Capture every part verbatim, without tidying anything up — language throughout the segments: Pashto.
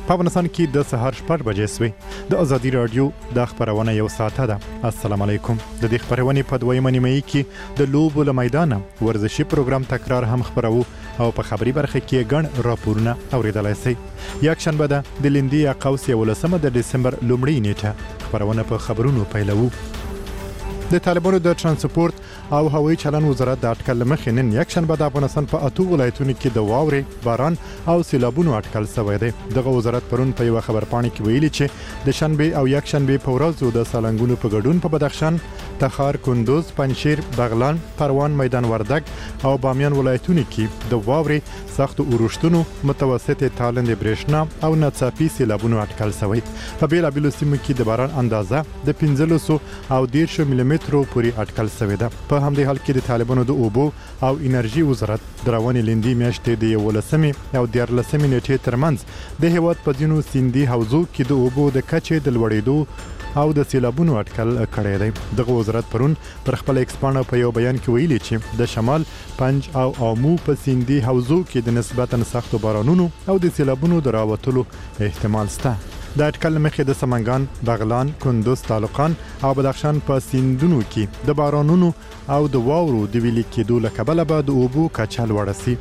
په افغانستان کې د سهار شپږ بجې سوې. د ازادي رادیو د خبرونه یو ساعته ده. السلام علیکم. د دې خبرونې په دویمه نیمه کې د لوبو له میدانه ورزشي پروګرام تکرار هم خبرو او په خبري برخه کې ګڼ راپورونه اوریدلای شئ. یک شنبه ده د لندي قوس یولسمه د دسمبر لومړۍ نیټه. خبرونه په خبرونو پیلوو. د طالبانو د ترانسپورت او هوایي چلن وزارت د اټکل مخې نن یک شنبه د افغانستان په اتو ولایتونو کې د واورې، باران او سیلابونو اټکل شوی دی. دغه وزارت پرون په یو خبرپاڼه کې ویلي چې د شنبه او یک شنبه په ورځو د سالنګونو په ګډون په بدخشان، تخار، کندوز، پنجشیر، بغلان، پروان، میدان وردګ او بامیان ولایتونو کې د واورې، سختو اورښتونو، متوسطې تالندې برېښنا او ناڅاپي سیلابونو اټکل شوی. په بیلابیلو سیمو کې د باران اندازه د پنځلسو او دیرشو ملي مترو پورې اټکل شوی ده. په همدې حال کې د طالبانو د اوبو او انرژي وزارت د روانې لندي میاشتې د یولسمې او دیارلسمې نیټې ترمنځ د هیواد په ځینو سیندي حوزو کې د اوبو د کچې د لوړېدو او د سیلابونو اټکل کړی دی. دغه وزارت پرون پر خپل ایکس پاڼه په یو بیان کې ویلي چې د شمال، پنج او آمو په سیندي حوزو کې د نسبتاً سختو بارانونو او د سیلابونو د راوتلو احتمال شته. د اټکل مخې د سمنګان، بغلان، کندوز، تالقان او بدخشان په سیندونو کې د بارانونو او د واورو د ویلي کېدو له کبله به د اوبو کچه لوړه شي.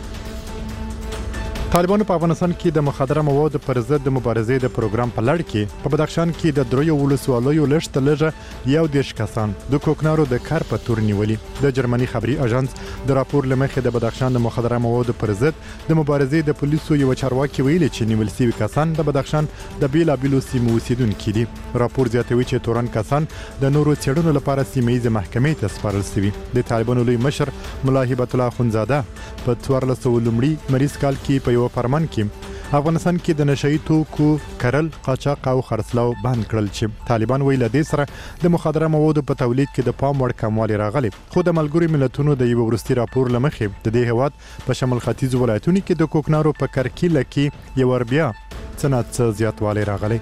طالبانو په افغانستان کې د مخدره موادو پر ضد د مبارزې د پروګرام په لړ کې په بدخشان کې د دریو ولسوالیو لږ تر لږه یو دېرش کسان د کوکنارو د کار په تور نیولي. د جرمني خبري اژانس د راپور له مخې د بدخشان د مخدره موادو پر ضد د مبارزې د پولیسو یو چارواکي ویلي چې نیول شوي کسان د بدخشان د بیلابیلو سیمو اوسیدونکي دي. راپور زیاتوي چې تورن کسان د نورو څېړنو لپاره سیمهییزې محکمې ته سپارل شوي. د طالبانو لوی مشر ملا هبت الله اخندزاده په څوارلس سوه لومړي مریض کال کې په یو فرمان کې افغانستان کې د نشئی توکو کرل، قاچاق او خرڅلاو بند کړل چې طالبان ویل د سره د مخدره موادو په تولید کې د پام وړ کموالی راغلی. خو د ملګرو ملتونو د یو وروستي راپور له مخې د دې هیواد په شمال ختیځو ولایتونو کې د کوکنارو په کرکیله کې یو ور بیا څه نه څه زیاتوالی راغلی.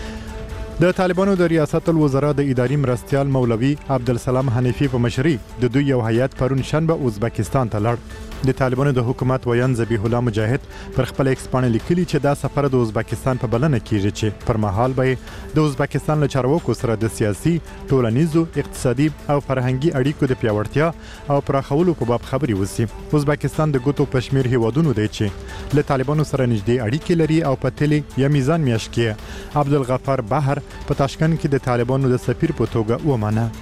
د طالبانو د ریاست الوزرا د اداري مرستیال مولوي عبدالسلام حنیفي په مشرۍ د دوی یو هیئت پرون شنبه ازبکستان ته لاړ. د طالبانو د حکومت ویان ذبیح الله مجاهد پر خپل ایکس پاڼه لیکلي چې دا سفر د ازبکستان په بلنه کیږي چې پر مهال به د ازبکستان له چارواکو سره د سیاسي، ټولنیزو، اقتصادي او فرهنګي اړیکو د پیاوړتیا او پراخولو په باب خبرې وشي. ازبکستان د ګوتو په شمیر هیوادونو دی چې له طالبانو سره نږدې اړیکې لري او په تلې یا میزان میاشت کې عبدالغفار بحر په تاشکند کې د طالبانو د سفیر په توګه ومانه.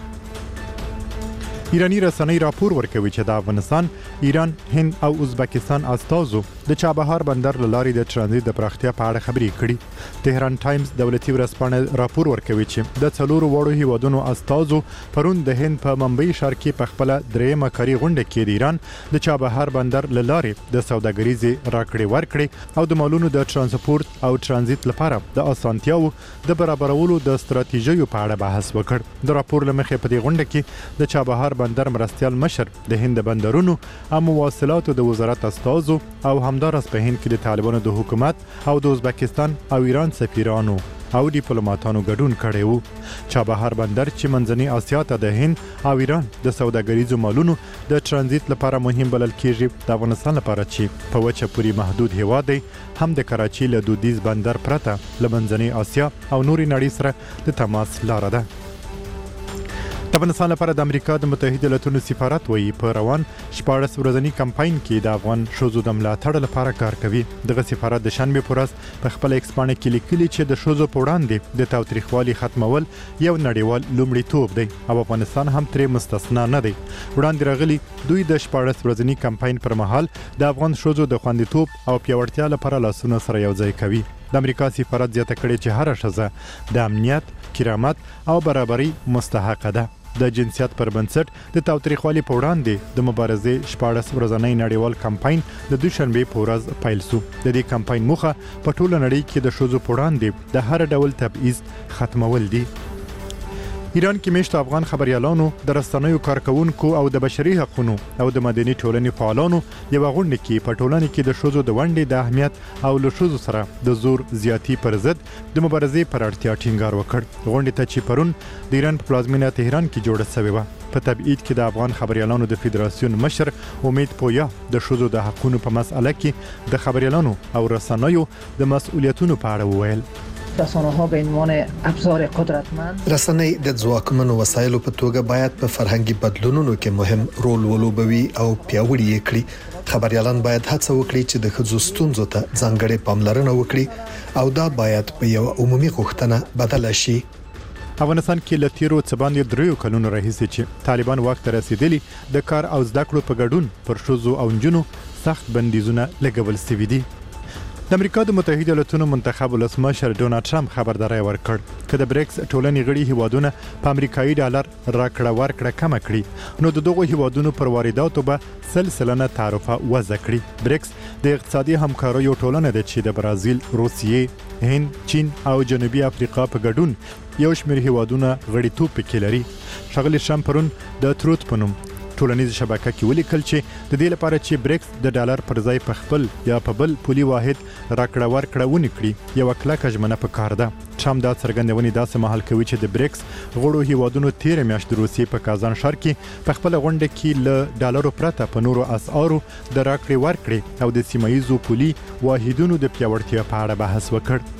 ایرانی رسنۍ راپور ورکوي چې د افغانستان، ایران، هند او ازبکستان استازو د چابهار بندر له لارې د ترانزیت د پراختیا په اړه خبرې کړي. تهران ټایمز دولتي ورځپاڼه راپور ورکوي چې د څلورو وړو هیوادونو استازو پرون د هند په ممبئی ښار کې په خپله درېیمه کاري غونډه کې د ایران د چابهار بندر له لارې د سوداګریزې راکړې ورکړې او د مالونو د ترانسپورت او ترانزیت لپاره د اسانتیاو د برابرولو د ستراتیژیو په اړه بحث وکړ. د راپور له مخې په دې غونډه کې د چابهار بندر مرستیال مشر، د هند بندرونو او مواصلاتو د وزارت استازو او همدارس په هند کې د طالبانو د حکومت او د ازبکستان او ایران سفیرانو او ډیپلوماټانو ګډون کړی وو. چابهار بندر چې منځنۍ اسیا ته د هند او ایران د سوداګریزو مالونو د ترانزیت لپاره مهم بلل کیږي، د افغانستان لپاره چې په وچه پورې محدود هیواد دی هم د کراچي له دودیز بندر پرته له منځنۍ اسیا او نورې نړۍ سره د تماس لاره ده. د افغانستان لپاره د امریکا د متحده ایالاتونو سفارت وایي په روان شپاړس ورځني کمپاین کې د افغان ښځو د ملاتړ لپاره کار کوي. دغه سفارت د شنبې په ورځ په خپل ایکس پاڼه کې لیکلي چې د ښځو په وړاندې د تاوتریخوالي ختمول یو نړیوال لومړیتوب دی او افغانستان هم ترې مستثنا نه دی. وړاندې راغلي دوی د شپاړس ورځني کمپاین پر مهال د افغان ښځو د خوندیتوب او پیاوړتیا لپاره لاسونه سره یو ځای کوي. د امریکا سفارت زیاته کړې چې هره ښځه د امنیت، کرامت او برابرۍ مستحقه ده. د جنسیت پر بنسټ د تاوتریخوالي په وړاندې د مبارزې شپاړس ورځنی نړیوال کمپاین د دوشنبې په ورځ پیل شو. د دې کمپاین موخه په ټوله نړۍ کې د ښځو په وړاندې د هر ډول تبعیض ختمول دي. ایران کې میشت افغان خبريالانو د رسنیو کارکونکو او د بشري حقوقو او د مدني ټولنې فعالانو یو غونډه کې په ټولنه کې د شوزو د ونډې د اهمیت او له شوزو سره د زور زیاتی پر ضد د مبارزې پر اړتیا ټینګار وکړ. غونډه ته چې پرون د ایران په پلازمینه تهران کې جوړه شوې و په تبعید کې د افغان خبريالانو د فدراسیون مشر امید پویا د شوزو د حقوقو په مسأله کې د خبريالانو او رسنیو د مسؤلیتونو په اړه وویل. رسانه ها به عنوان ابزار قدرتمند رسنۍ د ځواکمنو وسایلو په توګه باید په فرهنګي بدلونونو کې مهم رول ولوبوي او پیاوړي یې کړي. خبريالان باید هڅه وکړي چې د ښځو ستونزو ته ځانګړې پاملرنه وکړي او دا باید په یو عمومي غوښتنه بدل شي. افغانستان کې له تیرو څه باندې دریو کلونو راهیسې چې طالبان واک ته رسیدلي د کار او زده کړو په ګډون پر ښځو او نجونو سخت بندیزونه لګول شوي دي. د امریکا د متحده ایالاتونو منتخب ولسمشر ډونالد ټرمپ خبرداري ورکړ چې د بریکس ټولنې غړي هیوادونه په امریکایي ډالر راکړه ورکړه کم کړي نو د دغو هیوادونو پر وارداتو به سلسله تعرفه وضع کړي. بریکس د اقتصادي همکاریو ټولنه ده چې د برازیل، روسیې، هند، چین او جنوبي افریقا په ګډون یو شمېر هیوادونه غړیتوب پکې لري. ښاغلي ټرمپ پرون د تروت په نوم ټولنیز شبکه کې ولیکل چې د دې لپاره چې بریکس د ډالر پر ځای په خپل یا په بل پولي واحد راکړه ورکړه ونی کړي یو کلکه ژمنه پکار ده. ټرمپ دا څرګندونې داسې مهال کوي چې د بریکس غړو هیوادونو تیر میاشت د روسیې په کازان ښار کې په خپل غونډه کې له ډالرو پرته په نورو اسعارو د راکړې ورکړې او د سیمایي پولي واحدونو د پیاوړتیا په اړه بحث وکړ.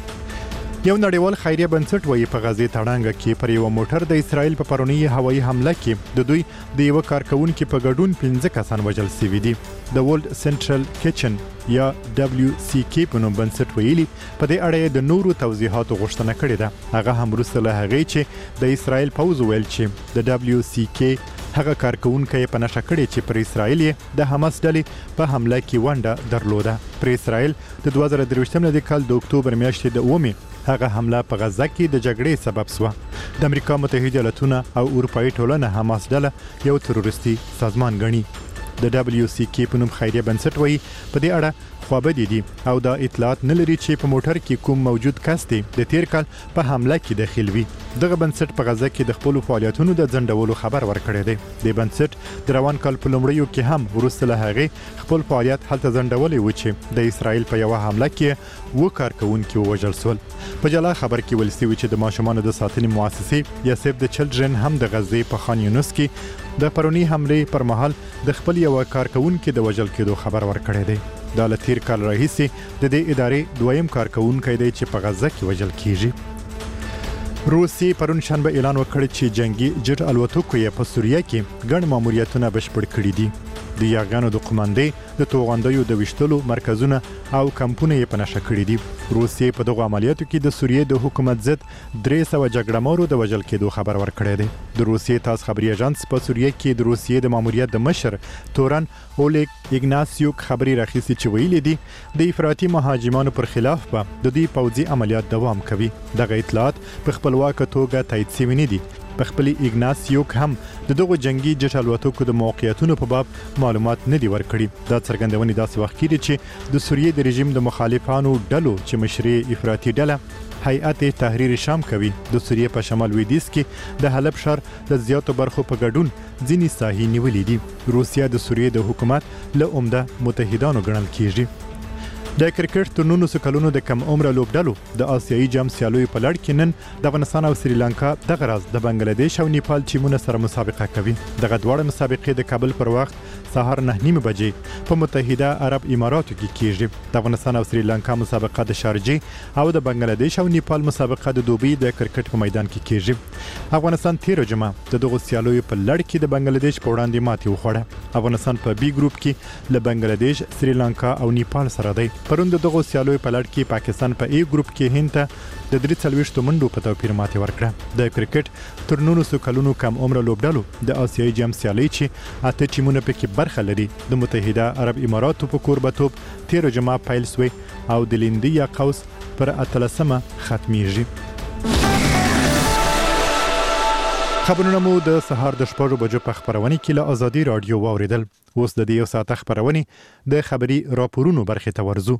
یو نړیوال خیریه بنسټ وایي په غزې تړانګه کې پر یو موټر د اسرائیل په پرونی هوایي حمله کې د دوی د یو کارکونکو په ګډون پنځه کسان وژل شوي دي. د ورلد سنټرل کچن یا دبليو سي کی په نوم بنسټ ویلي په دې اړه د نورو توضیحاتو غوښتنه کړې ده. هغه هم وروسته له هغې چې د اسرائیل پوځ ویل چې د دبليو سي کی هغه کارکونکو په نشه کړې چې پر اسرائیل د حماس ډلې په حمله کې ونډه درلوده. پر اسرائیل د دوه زره درویشتم کال د اکتوبر میاشتې د اومه هغه حمله په غزه کې د جګړې سبب شو. د امریکا متحده ایالاتونو او اروپאי ټولنه حماس ډله یو تروریستي سازمان ګڼي. د دبليو سي کی په نوم خیریه بنسټ وایي په دې اړه خوابدي دي او دا اطلاعات نه لري چې په موټر کې کوم موجود کس دی د تیر کال په حمله کې داخل وي. دغه بنسټ په غزه کې د خپل فعالیتونو د ځنډولو خبر ورکړی دی. د بنسټ د روان کال په لومړیو کې هم وروسته له هغې خپل فعالیت هلته ځنډولې و چې د اسرائیل په یو حمله کې و کارکونکو وژل شول. په جلا خبر کې ویل شوی چې د ماشومانو د ساتنې مؤسسې یا سیف د چلډرن هم د غزې په خان یونس کې د پرونی حمله پر مهال د خپل یو کارکونکو د وژل کېدو خبر ورکړی دی. دا له تیر کال راهیسې د دې ادارې دویم کارکونکی دی چې په غزه کې وژل کیږي. روسي پرون شنبه اعلان وکړ چې جنگي جټ الوتکو یې په سوریه کې ګڼ ماموریتونه بشپړ کړي دي. د یاګانو د قوماندې د توغندیو د وشتلو مرکزونه او کمپونه یې په نشه کړي دي. روسیې په دغه عملیاتو کې د سوریې د حکومت ضد درې سوه جګړهمارو د وژل کېدو خبر ورکړی دی. د روسیې تاس خبري اژانس په سوریه کې د روسیې د ماموریت د مشر تورن اولیګ ایګناسیوک خبري راخیستي چې ویلي دي د افراطي مهاجمانو پر خلاف به د دوی پوځي عملیات دوام کوي. دغه اطلاعات په خپلواک توګه تایید شوي نه دي. په خپل ایګناسیوک هم د دغه جنگي جټ الوتکو د موقعیتونو په باب معلومات نه دی ورکړي. دا څرګندونې داسې وخت کې چې د سوریې د رژیم د مخالفانو ډلو چې مشري افراطي ډله هیئت تحریر شام کوي د سوریې په شمال لویدیځ کې د حلب ښار د زیاتو برخو په ګډون ځینې ساحې نیولې دي. روسیا د سوریې د حکومت له عمده متحدانو ګڼل کیږي. د کرکټ تر نولسو کلونو د کم عمره لوبډلو د آسیایي جام سیالیو په لړ کې نن د افغانستان او سریلانکا دغه راز د بنگلاديش او نیپال ټیمونه سره مسابقه کوي. دغه دواړه مسابقې د کابل پر وخت سهار نه نیمه بجې په متحده عرب اماراتو کې کیږي. د افغانستان او سریلانکا مسابقه د شارجې او د بنگلاديش او نیپال مسابقه د دوبۍ د کرکټ په میدان کې کیږي. افغانستان تیر جمعه د دغه سیالیو په لړ کې د بنگلاديش په وړاندې ماتې وخوړه. افغانستان په بي ګروپ کې له بنگلاديش، سریلانکا او نیپال سره دی. پرون د دغه سیالیو په لړ کې پاکستان په ای ګروپ کې هند ته د درې څلوېښتو منډو په توپیر ماتې ورکړه. د کرکټ تر نولسو کلونو کم عمره لوبډلو د آسیایي جام سیالۍ چې اته ټیمونه پکې برخه لري د متحده عرب اماراتو په کوربتوب تیر جمعه پیل شوی او د لیندي یا قوس پر اتلسمه ختمیږي. خبرونه مو د سهار د شپږو بجو په خبرونه کې له ازادي رادیو واوریدل. اوس د دې یو ساعت خبرونه د خبري راپورونو برخه ته ورزو.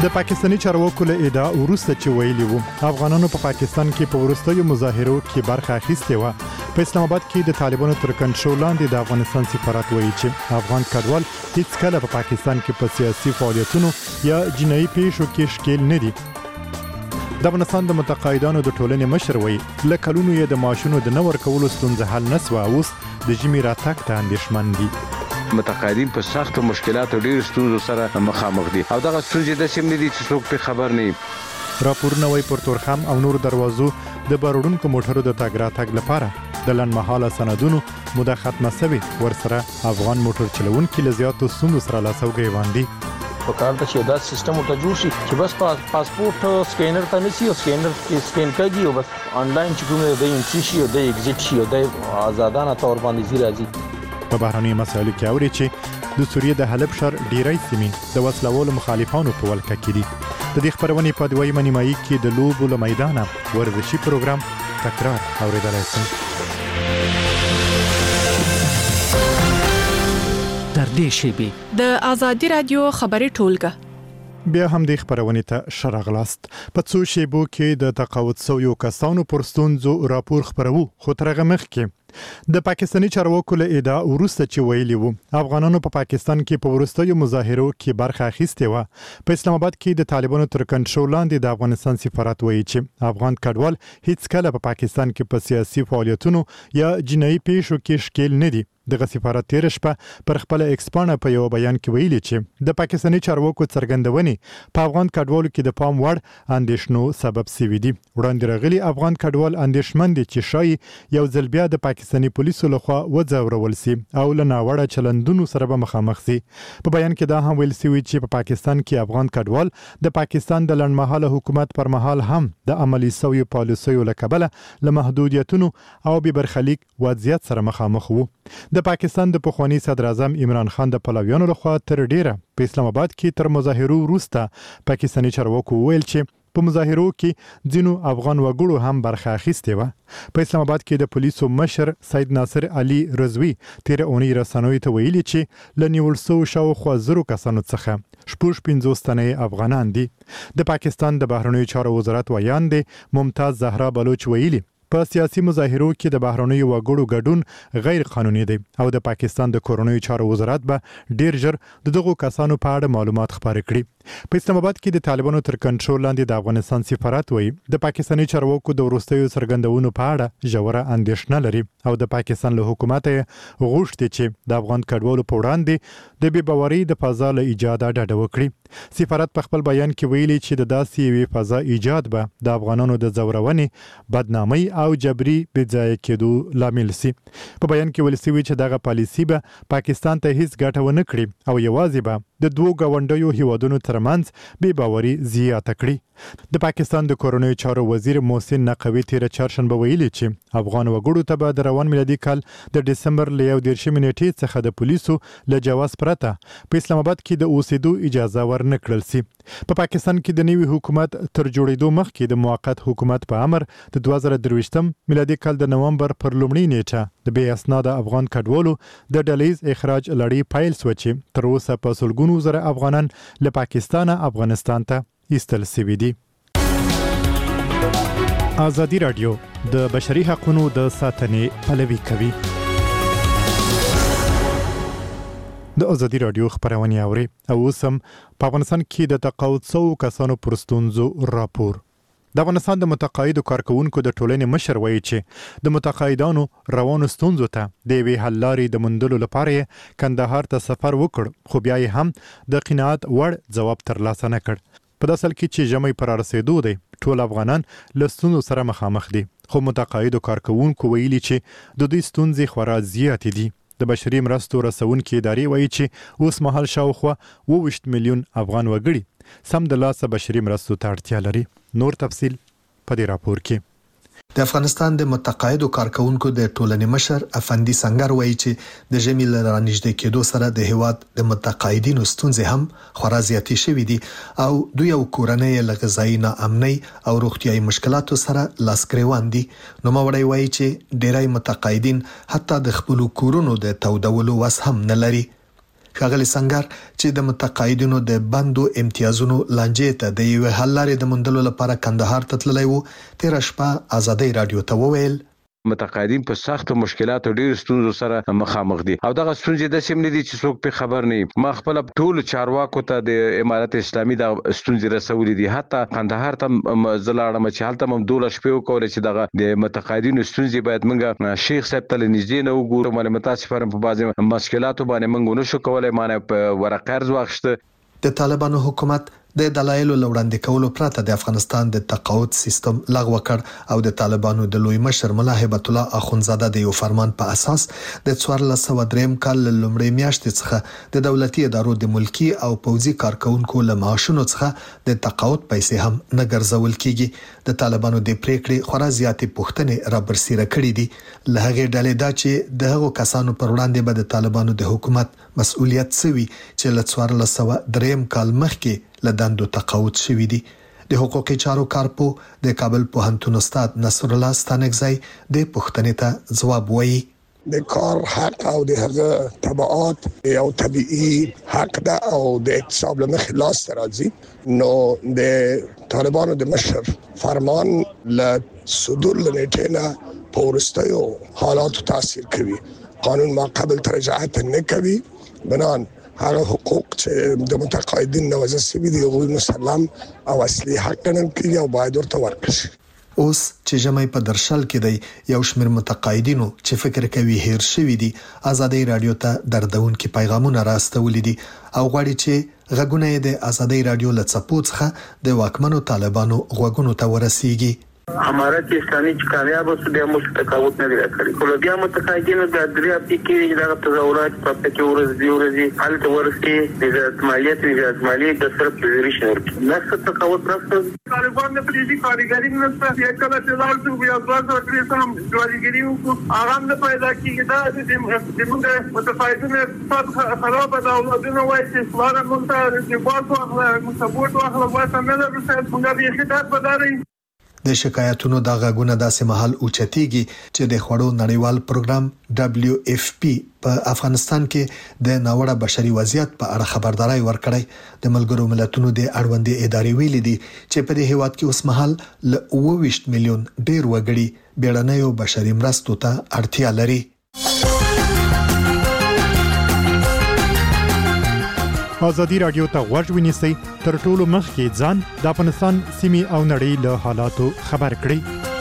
د پاکستاني چارواکو له ادعا وروسته چې ویلي وو افغانانو په پا پاکستان کې په وروستیو مظاهرو کې برخه اخیستې و په اسلام آباد کې د طالبانو تر کنټرول لاندې د افغانستان سفارت وایي چې افغان کډوال هیڅ کله په پا پاکستان کې په سیاسي فعالیتونو یا جنایي پیښو کې ښکیل نه دي. د افغانستان د متقاعدانو د ټولنې مشر وایي له کلونو یې د معاشونو د نه ورکولو ستونزه حل نه سوه، اوس د ژمي راتګ ته اندېښمن دي. متقاعدین په سختو مشکلاتو ډېر ستونزو سره مخامخ دي او دغه ستونزې د سیمې دي چې څوک په خبر نه وي. راپورونه وايي پر تورخم او نور دروازو د بارودونکو موټرو د تګ راتګ لپاره د لنډمهاله سندونو موده ختمه شوې، ورسره افغان موټر چلوونکي له زیاتو ستونزو سره لاس او ګریوان دي. په کار ته چې دا سیستم ورته جوړ شي چې بس پاسپورت سکینر ته نشي او سکینر کې سکین کوي او بس آنلاین چې کومه د انټری شي او د ایگزیټ شي او د آزادانه تور باندې زی راځي. په بهرني مسایلو کې اوري چې د سوریې د حلب شهر ډیری سیمې د وسلوالو مخالفانو په ولکه کې دي. د دې خبرونې په دویمه نیمایي کې د لوبو له میدانه ورزشي پروګرام تکرار اوریدلای شئ. تر دې شیبې د آزادي رادیو خبري ټولګه بیا هم د خبرونې ته شرغلاست. په څو شیبو کې د تقاعد شویو کسانو پر ستونزو راپور خبرو، خو تر هغه مخکې د پاکستاني چارواکو له ادعا وروسته چې ویلي وو افغانانو په پا پاکستان کې په وروستیو مظاهرو کې برخه اخیستې و. په اسلام آباد کې د طالبانو تر کنټرول لاندې د افغانستان سفارت وایي چې افغان کډوال هیڅ کله په پا پاکستان کې په سیاسي فعالیتونو یا جنایي پیښو کې ښکیل نه دي. دغه سفارت تیر شپه پر خپل ایکسپانه په یو بیان کې ویلي چې د پاکستاني چارواکو څرګندونې په افغان کډوالو کې د پام وړ اندېښنو سبب شوي دي. وړاندې راغلي افغان کډوال اندېښمن دي چې شاید یو ځل بیا د پاکستاني پولیسو لخوا وځورول سي او له ناوړه چلندونو سره به مخامخ سي. په بیان کې دا هم ویل شوی چې په پاکستان کې افغان کډوال د پاکستان د لنډمهاله حکومت پر مهال هم د عملي سویو پالیسیو له کبله له محدودیتونو او بې برخلیک وضعیت سره مخامخ وو. د پاکستان د پخوانی صدر اعظم عمران خان د پلویانو لخوا تر ډیره په اسلام آباد کې تر مظاهرو وروسته پاکستاني چارواکو ویل چې په مظاهرو کې ځینو افغان وګړو هم برخه اخیستې وه. په اسلام آباد کې د پولیسو مشر سید ناصر علي رضوي تیر اونۍ رسنیو ته ویلي چې له نیول شوو شاوخوا زرو کسانو څخه شپږ پنځوس تنه افغانان دي. د پاکستان د بهرنیو چارو وزارت ویاند ممتاز زهرا بلوچ ویلي په سیاسي مظاهرو کې د بهرنیو وګړو ګډون غیر قانوني دی او د پاکستان د کورنیو چارو وزارت به ډیر ژر د دغو کسانو په اړه معلومات خپاره کړي. په اسلام آباد کې د طالبانو تر کنټرول لاندې د افغانستان سفارت وایي د پاکستاني چارواکو د وروستیو څرګندونو په اړه ژوره اندېښنه لري او د پاکستان له حکومت غوښتي چې د افغان کډوالو په وړاندې د بې باورۍ د فضا له ایجاد ډډه وکړي. سفارت په خپل بیان کې ویلي چې د داسې یوې فضا ایجاد به د افغانانو د ځورونې، بدنامۍ او جبري بېځایه کېدو لامل سي. په بیان کې ویل شوي چې دغه پالیسي به پاکستان ته هیڅ ګټه ونه کړي او یوازې به د دوو ګاونډیو هیوادونو ترمنځ بې باوري زیاته کړي. د پاکستان د کورنیو چارو وزیر محسن نقوي تیر چهارشنبه ویلي چې افغان وګړو ته به د روان میلادي کال د ډسمبر له یو دېرشمې نیټې څخه د پولیسو له جواز پرته په اسلام آباد کې د اوسېدو اجازه ورنه کړل سي. په پاکستان کې د نوي حکومت تر جوړېدو مخکې د موقت حکومت په امر د دوه زره درویشتم میلادي کال د نومبر پر لومړۍ نیټه د بې اسناده افغان کډوالو د ډلیز اخراج لړۍ پیل شوه چې تر اوسه په سلګونو زره افغانان له پاکستانه افغانستان ته ایستل شوي دي. آزادي رادیو د بشري حقوقو د ساتنې پلوي کوي. د آزادي رادیو خبرونه اوري او اوس هم په افغانستان کې د تقاعد شویو کسانو پر ستونزو راپور. د افغانستان د متقاعدو کارکونکو د ټولنې مشر وایي چې د متقاعدانو روانو ستونزو ته د یوې حل لارې د موندلو لپاره کندهار ته سفر وکړ، خو بیا یې هم د قناعت وړ ځواب ترلاسه نه کړ. په داسې حال کې چې ژمی پر رسېدو دی ټول افغانان له ستونزو سره مخامخ دي، خو متقاعدو کارکونکو ویلي چې د دوی ستونزې خورا زیاتې دي. د بشري مرستو رسونکې ادارې وایي چې اوس مهال شاوخوا اووه ویشت میلیون افغان وګړي سم د لاسه بشري مرستو ته اړتیا لري. نور تفصیل په دې راپور کې. د افغانستان د متقاعدو کارکونکو د ټولنې مشر افندي سنگر وایي چې د ژمي له رانږدې کېدو سره د هیواد د متقاعدینو ستونزې هم خورا زیاتې شوې دي او دوی او کورنۍ له غذایي ناامنۍ او روغتیایي مشکلاتو سره لاس ګریوان دي. نوموړی وایي چې ډیری متقاعدین حتی د خپلو کورونو د تودولو وس هم نه لري. ښاغلي سنگر چې د متقاعدینو د بندو امتیازونو لانجې ته د یو حل لارې د موندلو لپاره کندهار ته تللی وو، تیر شپه ازادي رادیو ته وویل متقاعدین په سخت مشکلاتو ډیر ستونزو سره مخامخ دي او دغه ستونزې د سیم نه دي چې څوک په خبر نه. ما خپل ټول چارواکو ته د امارت اسلامي د ستونزې رسولې دي، حتی قندهار ته زلاړم چې حالت هم دوله شپې وکول چې دغه د متقاعدینو ستونزې باید موږ شیخ صاحب ته نږدې نه وګورو. مله متاسفانه په بعضي مشکلاتو باندې موږ نشو کولای مانه په ورقه ارز واخشته. د طالبانو حکومت د دلایلو لوړاندې کولو پرته د افغانستان د تقاعد سیستم لغوه کړ او د طالبانو د لوی مشر ملا هیبت الله اخونزاده د یو فرمان په اساس د څوارلس سوه دریم کال لومړۍ میاشتې څخه د دولتي ادارو د ملکی او پوځي کارکونکو له معاشونو څخه د تقاعد پیسې هم نه ګرځول کیږي. د طالبانو د پریکړې خورا زیاتې پوښتنې را برسیره کړې دي. له هغې ډلې دا چې د هغو کسانو پر وړاندې به د طالبانو د حکومت مسؤلیت سوي چې له څوارلس سوه دریم کال مخکې لدندو تقاعد شوی دي. د حقوقي چارو کارپو د کابل پوهنتون استاد نصر الله ستانکزی د پوښتنې ته ځواب وایي د کار حق او د هغه تبعات یو طبيعي حق ده او د اقتصاد له مخې لاس ته راځي. نو د طالبانو د مشر فرمان له صدور له نیټې نه په وروستیو حالاتو تاثیر کوي. قانون ما قبل ترجعات نه کوي، بنان هغه حقوق چې د متقاعدین نوازه سوي دي غوښتل مسلم او اصلي حق ګڼل کیږي او باید ورته ورکړي شي. اوس چې جمعي په درشل کې دی یو شمېر متقاعدینو چې فکر کوي هیر شوی دي ازادي رادیو ته دردونکي پیغامونه راستولي دي او غواړي چې غږونه د ازادي رادیو له څپو څخه د واکمنو طالبانو غوږونو ته ورسیږي. امارت اسلامي چې کامیاب اوس بیا موږ تقاعد نه لري کړی. کله بیا متقاعدینو د درې هفتې کې دغه تظاهرات په پکې ورځ دی ورځي حالت ورسي د مالیات د مالیات د صرف پوزیشن ورکړي نه تقاعد راځي. طالبان د پریزي کاریګری نه ستاسو یو کله چې لاړ شو بیا ځواب ورکړي سم جوړیږي او هغه نه پیدا کیږي دا د موږ متقاعدینو په خراب د اولادونو وایي چې فلانه مونږ ته د باسو اخلا سپورټ واخلا واسه نه درته موږ به خدمت بداري. د شکایتونو د غاګونه داسې محل اوچتيږي چې د خوړو نړیوال پروګرام دبليو اف پی په افغانستان کې د ناوړه بشري وضعیت په اړه خبرداري ورکړی. د ملګرو ملتونو د اړوندې ادارې ویلي دي چې په دې هیواد کې اوس مهال ل اوه ویشت میلیون ډیر وګړي بیړنیو بشري مرستو ته اړتیا لري. ازادي رادیو ته غوږ ونیسئ، تر ټولو مخکې ځان د افغانستان سیمې او نړۍ له حالاتو خبر کړئ.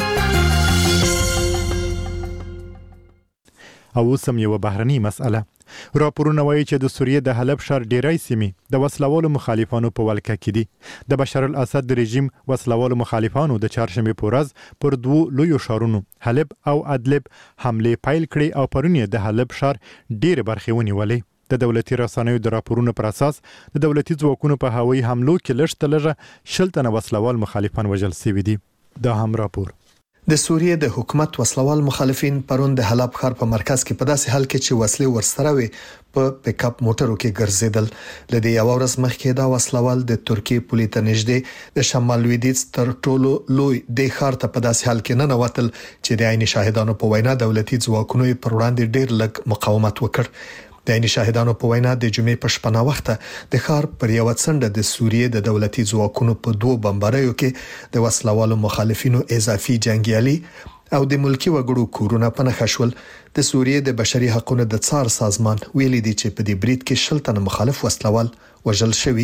او اوس هم یو بهرني مسأله. راپورونه وایي چې د سوریې د حلب ښار ډیری سیمې د وسلوالو مخالفانو په ولکه کې دي. د بشار الاسد د رژیم وسلوالو مخالفانو د چهارشنبه په ورځ پر دوو لویو ښارونو حلب او ادلب حمله پیل کړې او پرون یې د حلب ښار ډېرې برخې ونیولې. د دولتي رسنیو د راپورونو پر اساس د دولتي ځواکونو په هوایي حملو کې لږ تر لږه شل تنه وسلوال مخالفان وژل شوي دي. دا هم راپور. د سوریې د حکومت وسلوال مخالفین پرون د حلب ښار په مرکز کې په داسې حال کې چې وسلې ورسره وي په پک اپ موټرو کې ګرځیدل. لدې یو ورځ مخکې دا وسلوال د ترکیې پولې ته نږدې د شمال لویدیځ تر ټولو لوی د ښار ته په داسې حال کې نه نوتل چې د عین شاهدانو په وینا دولتي ځواکونو پر وړاندې ډېر لږ مقاومت وکړ. د عین شاهدانو په وینا د جمعې په شپه نا وخته د ښار پر یو څنډه د سوریې د دولتي ځواکونو په دوه بمباریو کې د وسلوالو مخالفینو اضافي جنگیالي او د ملکی وګړو کورونه په نښه شول. د سوریې د بشري حقوقو د څار سازمان ویلي دی چې په دې برید کې شل تنه مخالف وسلوال وژل شوي.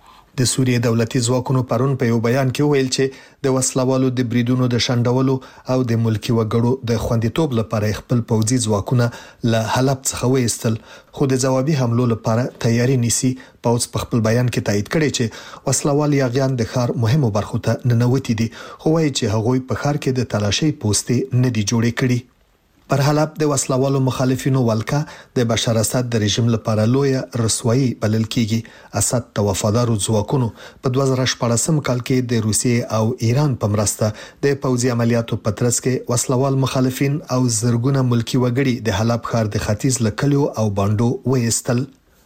د سوریې دولتي ځواکونو پرون په یو بیان کې ویل چې د وسلوالو د بریدونو د شندولو او د ملکی وګړو د خوندیتوب لپاره خپل پوځي ځواکونه له حلب څخه وایستل، خو د ځوابي حملو لپاره تیاری نیسي. پوځ په خپل بیان کې تایید کړی چې وسلوال یاغیان د ښار مهمو برخو ته ننوتي دي، خو وایي چې هغوی په ښار کې د تلاشي پوستې نه دي جوړې کړي. پر حلب د وسلوالو مخالفینو ولکه د بشار اسد د رژیم لپاره لوی رسوایی بلل کیږي. اسد د وفادارو ځواکونو په دوه زره شپږم کال کې د روسیې او ایران په مرسته د پوځي عملیاتو په ترڅ کې وسلوال مخالفین او زرګونه ملکی وګړي د حلب ښار د ختیځ لکلیو او باندو وېستل.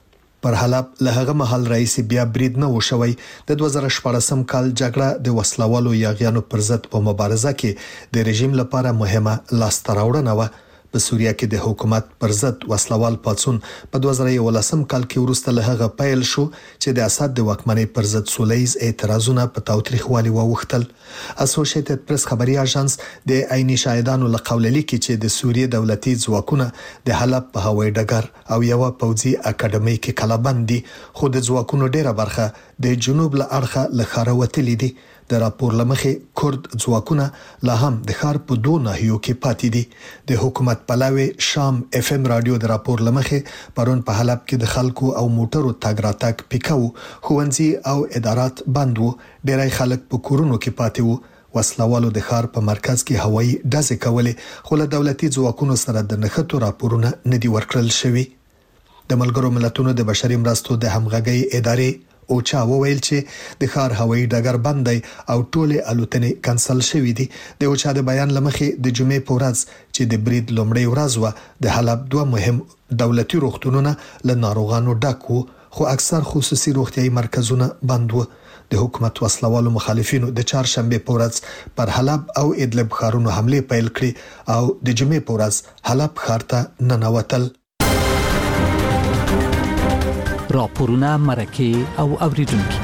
پر حلب له هغه محل رئیس بیا برید نه وشوي. د دوه زره شپږم کال جګړه د وسلوالو یاغیانو پر ضد په مبارزه کې د رژیم لپاره مهمه لاسته راوړنه و. په سوریه کې د حکومت پر ضد وسلوال پاتسون په دوه زره یولسم کال کې وروسته له هغه پیل شو چې د اسد د واکمنۍ پر ضد سولهییز اعتراضونه په تاوتریخوالي واوښتل. اسوسییټډ پریس خبري اژانس د عیني شاهدانو له قوله لیکي چې د سوریې دولتي ځواکونه د حلب په هوایي ډګر او یو پوځي اکاډمي کې کلابند دي، خو د ځواکونو ډیره برخه د جنوب له اړخه له ښاره وتلي دي. د راپور لمخې کورد ځواکونه لا هم د ښار په دوه ناحیو کې پاتې دي. د حکومت پلاوي شام اف ام رادیو د راپور لمخې پرون په حلب کې د خلکو او موټرو تګ راتګ پیکاو، ښوونځي او ادارات بند وو، ډیری خلک په کورونو کې پاتې وو. وسلوالو د ښار په مرکز کې هوایي ډزې کولې، خو له دولتي ځواکونو سره د نښتو راپورونه نه دي ورکړل شوي. د ملګرو ملتونو د بشري مرستو د همغږۍ ادارې اوچا وویل چې د ښار هوایي ډګر بند دی او ټولې الوتنې کنسل شوې دي. د اوچا د بیان لمخې د جمعې په ورځ چې د برید لومړۍ ورځ و، د حلب دوه مهم دولتي روغتونونه له ناروغانو ډک وو، خو اکثر خصوصي روغتيایي مرکزونه بند وو. د حکومت وسلوالو مخالفینو د چهارشنبه په ورځ پر حلب او ادلب ښارونو حمله پیل کړې او د جمعې په ورځ حلب ښار ته ننوتل. راپورونه مرکه او اوریدونکو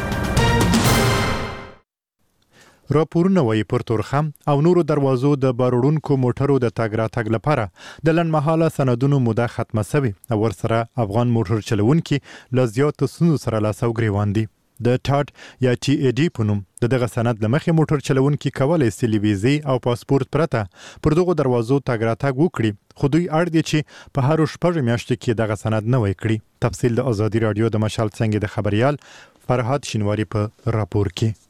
راپورونه وايي پر تورخم او نورو دروازو د باروړونکو موټرو د تګ راتګ لپاره د لنډمهاله سندونو موده ختمه شوې او ورسره افغان موټر چلوونکي له زیاتو ستونزو سره لاس او ګریوان دي. د ټاټ یا ټي ای ډي په نوم د دغه سند لمخې موټر چلوونکي کولای شي ویزې او پاسپورت پرته پر دغه دروازو تګ راتګ وکړي، خو دوی اړ دي چې په هر شپږ میاشتو کې دغه سند نوی کړي. تفصیل د ازادي رادیو د مشال څنګه د خبريال فرهاد شینواری په راپور کې.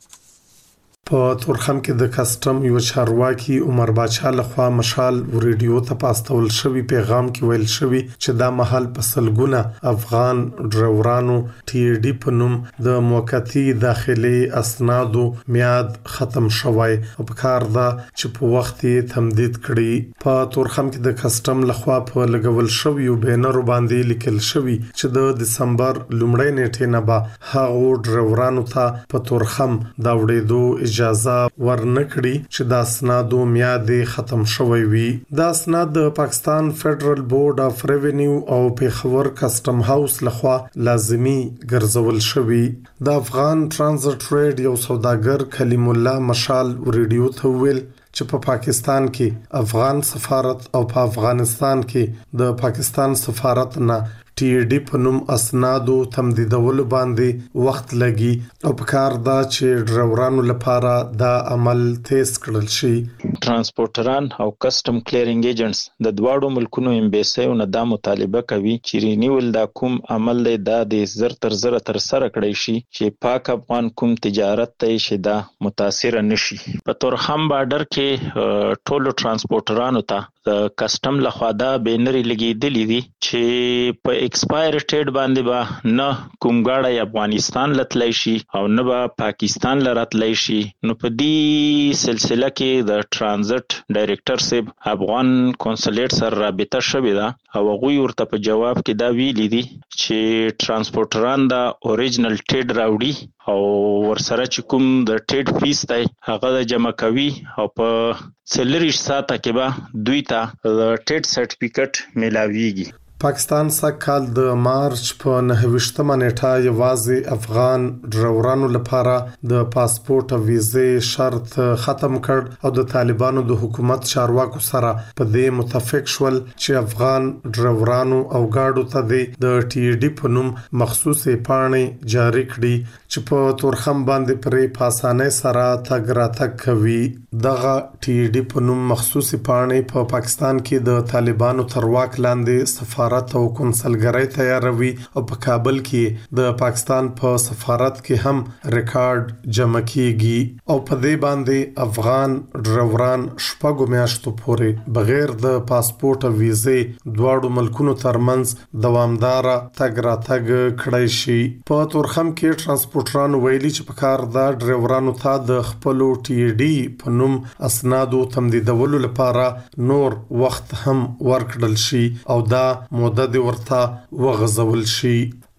په تورخم کې د کسټم یو چارواکي عمر باچا لخوا مشال ریډیو ته پاستول شوی پیغام کې ویل شوی چې دا محل په سلګونه افغان ډرایورانو ټي ډي په نوم د موقتی داخلي اسنادو میاد ختم شوی او په کار دا چې په وخت یې تمدید کړي. په تورخم کې د کسټم لخوا په لګول شوی یو بینر باندې لیکل شوی چې د دسمبر لومړۍ نیټې نه به هغه ډرایورانو ته په تورخم دا وړېدو اجازه ورنکړي چې دا اسنادو میاد ختم شوی وي. دا اسناد د پاکستان فدرل بورډ اف ریونیو او پیښور کسټم هاوس لخوا لازمی ګرځول شوی. د افغان ټرانزیت ټریډ یو سوداګر کلیم الله مشال ریډیو ته ویل چې په پاکستان کې افغان سفارت او په افغانستان کې د پاکستان سفارت نه ټي ډي په نوم اسنادو تمدیدولو باندې وخت لګي او په کار دا چې ډرایورانو لپاره دا عمل تیز کړل شي. ترانسپورټران او کسټم کلیرینګ ایجنټس د دواړو ملکونو امبیسیو نه دا مطالبه کوي چې رینیول دا کوم عمل دی دا د زر تر زر تر سره کړی شي چې پاک افغان کوم تجارت ته شي دا متاثر نشي. په تورخم بارډر کې ټولو ترانسپورټرانو ته د کسټم لخوا دا بینری لګیدلی دي چې په ایکسپایر ډیټ باندې به نه کوم غاړه افغانستان لتلای شي او نه به پاکستان لراتلای شي. نو په دې سلسله کې د ټرانزیت ډایریکټر صاحب افغان کنسولیټ سره رابطه شوې ده او هغه ورته په جواب کې دا ویلي دي چې ترانسپورټران دا اوریجنل ټیډ راوړي او ورسره چې کوم د ټیډ فیس دی هغه د جمع کوي او په سلریش ساته کې به دوی ته د ټیډ سرټیفیکټ ملاويږي. پاکستان سږکال د مارچ په نهه نیټه یوازې افغان ډرایورانو لپاره د پاسپورت او ویزې شرط ختم کړ او د طالبانو د حکومت چارواکو سره په دې متفق شول چې افغان ډرایورانو او گاډو ته د ټي ډي په نوم مخصوصي پاڼې جاری کړي چې په تورخم باندې پرې په اسانۍ سره تګ راتګ کوي. دغه ټي ډي په نوم مخصوصي پاڼې په پاکستان کې د طالبانو تر واک لاندې سفارت او کنسلګرۍ تیاروي او په کابل کې د پاکستان په سفارت کې هم ریکارډ جمع کیږي او په دې باندې افغان ډرایوران شپږ میاشتو پورې بغیر د پاسپورت او ویزې دواړو ملکونو ترمنځ دوامدار تګ راتګ کړی شي. په تورخم کې ترانسپورټران ویلي چې په کار د ډرایورانو ته د خپل ټي ډي په نوم اسنادو تمدیدولو لپاره نور وخت هم ورکړل شي او دا موده د ورته وغځول شي.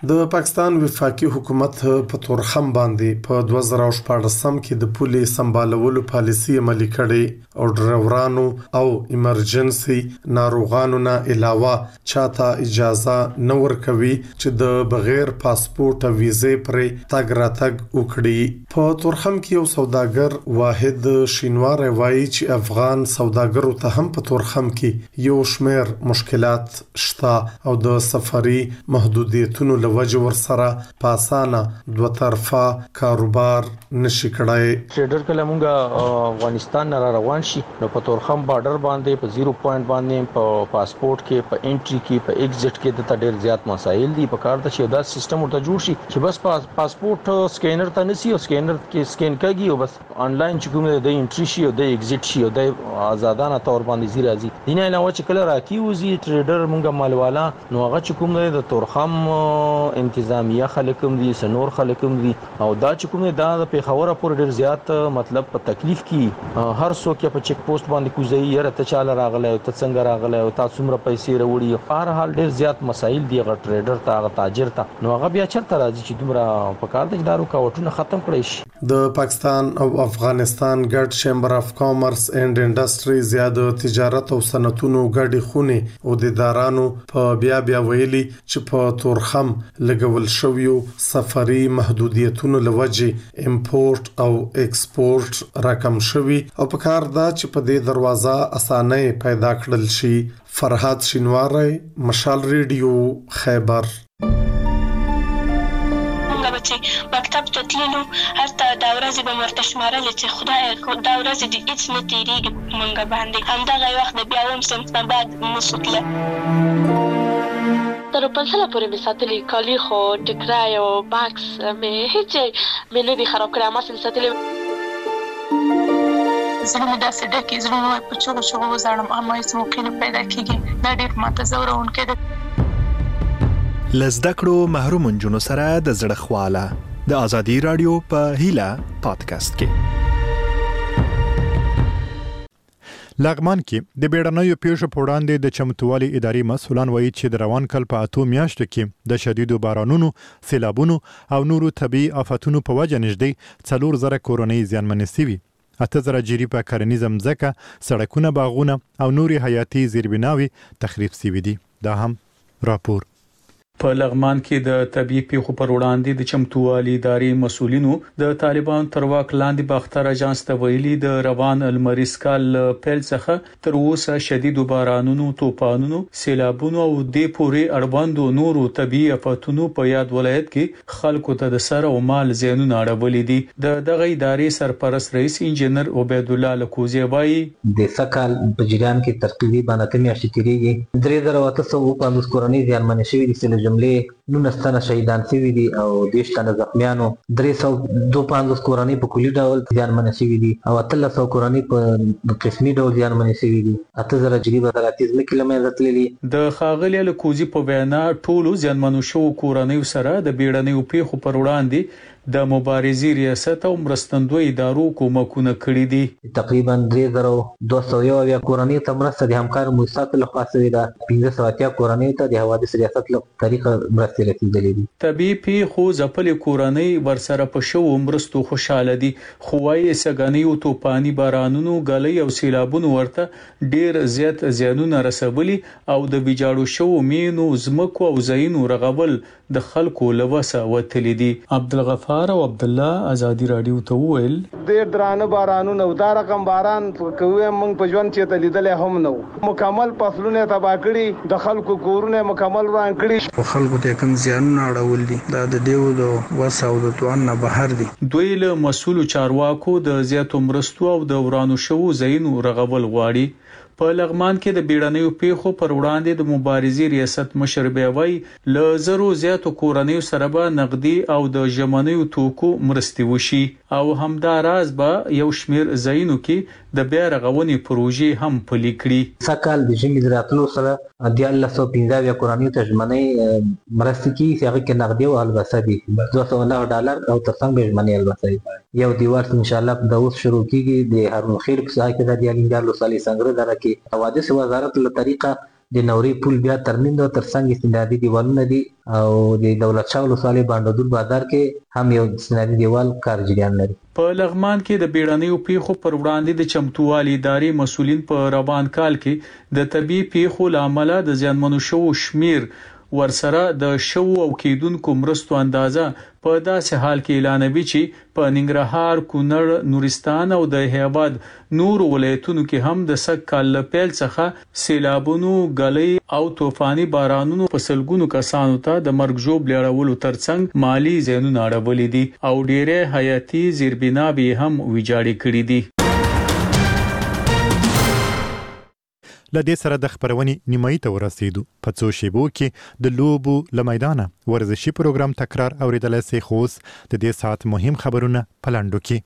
د پاکستان وفاقي حکومت په تورخم باندې په دوه زره شپږم کې د پولي سمبالولو پالیسي عملي کړې او ډرایورانو او ایمرجنسي ناروغانو نه علاوه چاته اجازه نه ورکوي چې د بغیر پاسپورت او ویزې پرې تګ راتګ وکړي. په تورخم کې یو سوداګر واحد شینوار وایي چې افغان سوداګرو ته هم په تورخم کې یو شمېر مشکلات شته او د سفري محدودیتونو وجه ور سره پاسانه دوه طرفه کاروبار نشي کړای. ټریډر کله مونږه افغانستان نه روان شي نو په تورخم بارډر باندې په زیرو پوینټ باندې په پاسپورت کې په انټری کې په ایگزټ کې د ډېر زیات مسایل دي. په کار د چې دا سیستم ورته جوړ شي چې بس پاسپورت سکینر ته نسی او سکینر کې سکین کوي او بس انلاین چې کوم د انټری شي او د ایگزټ شي او د آزادانه تور باندې زی راځي. دینه علاوه چې کله راکی وزي ټریډر مونږه مالوالا نو هغه چې کوم د تورخم انتظامیه خلکم دي سنور خلکم دي او دا چې کوم دا د پیښور پور ډیر زیات مطلب په تکلیف کې هر څوک په چیک پوسټ باندې کوزي یره ته چاله راغله او ته څنګه راغله او تاسو څومره پیسې وروړي په هر حال ډیر زیات مسایل دي. غ ټریډر ته غ تاجر ته نو هغه بیا چرته راځي چې دومره په کار د دارو کاوټونه ختم کړي شي. د پاکستان او افغانستان ګډ چیمبر اف کامرس اینڈ انډستری زیاده تجارت او صنعتونو ګډي خونه او د ادارانو په بیا بیا ویلي چې په تورخم لګول شویو سفري محدودیتونو لوجه امپورټ او ایکسپورټ راکم شوی او په کار دا چې په دې دروازه اسانه پیدا کړل شي. فرحات شینواری، مشال ریډیو، خیبر. مکتب ته تللو هلته دا ورځې به مرته شمارلې چې خدای دا ورځې دې هېڅ نه تېرېږي مونږ باندې. همدغه وخت د بیا اووم صنف نه بعد نسو تله تر پنځله پورې مې ساتلي کالي خو ټکرای او باکس مې هیڅ مې نه دي خراب کړی. ما سم ساتلي زړه مې داسې ډکې زړه مې په چغو چغو وزاړم اما هېڅ موقع نه پیدا کېږي. دا ډېر ماته ځوروونکی دی. له زده کړو محروم نجونو سره د زړه خواله د ازادي راډیو په هیله پادکاسټ کې. لغمان کې د بیړنیو پیښو په وړاندې د چمتووالي ادارې مسؤلان وایي چې د روان کال په اتو میاشتو کې د شدیدو بارانونو، سیلابونو او نورو طبي آفتونو په وجه نږدې څلور زره کورنۍ زیانمنې شوي. اته زره جری په کرنیزه مځکه، سړکونه، باغونه او نورې حیاتي زیربناوي تخریب شوي دي. دا هم راپور. په لغمان کې د طبي پیښو پر وړاندې د چمتووالي ادارې مسؤلینو د طالبان تر واک لاندې باختر اژانس ته ویلي د روان المریز کال پیل څخه تر اوسه شدیدو بارانونو، طوفانونو، سیلابونو او د پورې اړوندو نورو طبي آفتونو په یاد ولایت کې خلکو ته د سر او مال زیانونه اړولې دي. د دغه ادارې سرپرست رئیس انجنیر عبید الله لکوزی وایي د سکهال په جریان کې تقریبا اته میاشتې تیریږي. درې زره اته سوه پنځوس کورنۍ زیانمنې شوي دي. جملې نونس تنه شهیدان شوي دي او دیش تنه زخمیانو. درې سوه دوه پنځوس کورنۍ په کلي ډول زیانمنې شوي دي او اتلس سوه کورنۍ په قسمي ډول زیانمنې شوي دي. اته زره جری به تر اتیس ځمکې له منځه تللي. د ښاغلي لکوزي په وینا ټولو زیانمنو شوو کورنیو سره د بیړنیو پیښو پر وړاندې د مبارزې ریاست او مرستندوی ادارو کومکونه کړي دي. تقریبا درې زره دوه سوه یو اویا کورنۍ ته مرسته د همکارو مؤسساتو لخوا شوې ده. پنځه سوه اتیا کورنۍ ته د حوادث ریاست له طریقه مرستې رسیدلې دي. طبي پیښو ځپلې کورنۍ ورسره په شوو مرستو خوشاله دي، خو وايي سګنیو توپاني بارانونو، ګلۍ او سیلابونو ورته ډیر زیات زیانونه رسولي او د ویجاړو شوو مینو، ځمکو او ځایونو رغول د خلکو لوسه وتلي دي. عبدالغفار او عبد الله ازادي رادیو ته ویل ډیر درانه بارانونه او دا رقم باران کوي موږ په ژوند چې ته لیدلې هم نو مکمل فصلونه تباہ کړي، د خلکو کورونه مکمل وران کړي، په خلکو ته کوم زیانونه اړول دي. دا د دیو د وسه او د توان نه بهر دي. دوی له مسؤل چارواکو د زیاتو مرستو او د ورانو شوو ځایونو رغول غواړي. په لغمان کې د بیړنیو پیښو پر وړاندې د مبارزې ریاست مشر بیاوي له زرو زیاتو کورنیو سره به نقدي او د ژمنیو توکو مرستې وشي او همداراز به یو شمیر ځایونو کې د بیا رغونې پروژې هم پلي کړي. سکهال د ژمي د راتلو سره د الله سو پنځه اویا کورنیو ته ژمنۍ مرستې کیږي چې هغه کې نقدي او البسه دي دوه سوه نهه ډالر او ترڅنګ ژمنۍ البسه. یو دیوار ان شاء الله د اوس شروع کیږي د هارون خیل په ځای کې د دیالینګالو صالح څنګه درکې حوادث وزارت له طریقه د نورې پل بیا ترمیم او ترڅنګ استنادي دیوالونه دي او د دولت شاه ولسوالۍ باندودل بازار کې هم یو استنادي دیوال کار جریان لري. په لغمان کې د بیړنیو پیښو پر وړاندې د چمتووالي ادارې مسولین په روان کال کې د طبي پیښو لامل د زیانمنو شو شمیر ورسره د شو او کېدونکو مرستو اندازه په داسې حال کې اعلانوي چې په ننګرهار، کونړ، نورستان او د هیواد نور ولایتونو کې هم د سږ کال پیل څخه سیلابونو، غلې او طوفاني بارانونو په سلګونو کسانو ته د مرګ ژوبل اړولو ترڅنګ مالی زیانونه اړولې دي او ډېرې حیاتي زیربناوې هم ویجاړې کړې دي. لدې سره د خبرونې نیمایي ته ورسېدو. په څو شیبو کې د لوبو له میدانه ورزشي پروګرام تکرار اوریدلای شئ. خو د دې ساعت مهم خبرونه په لاندو کې.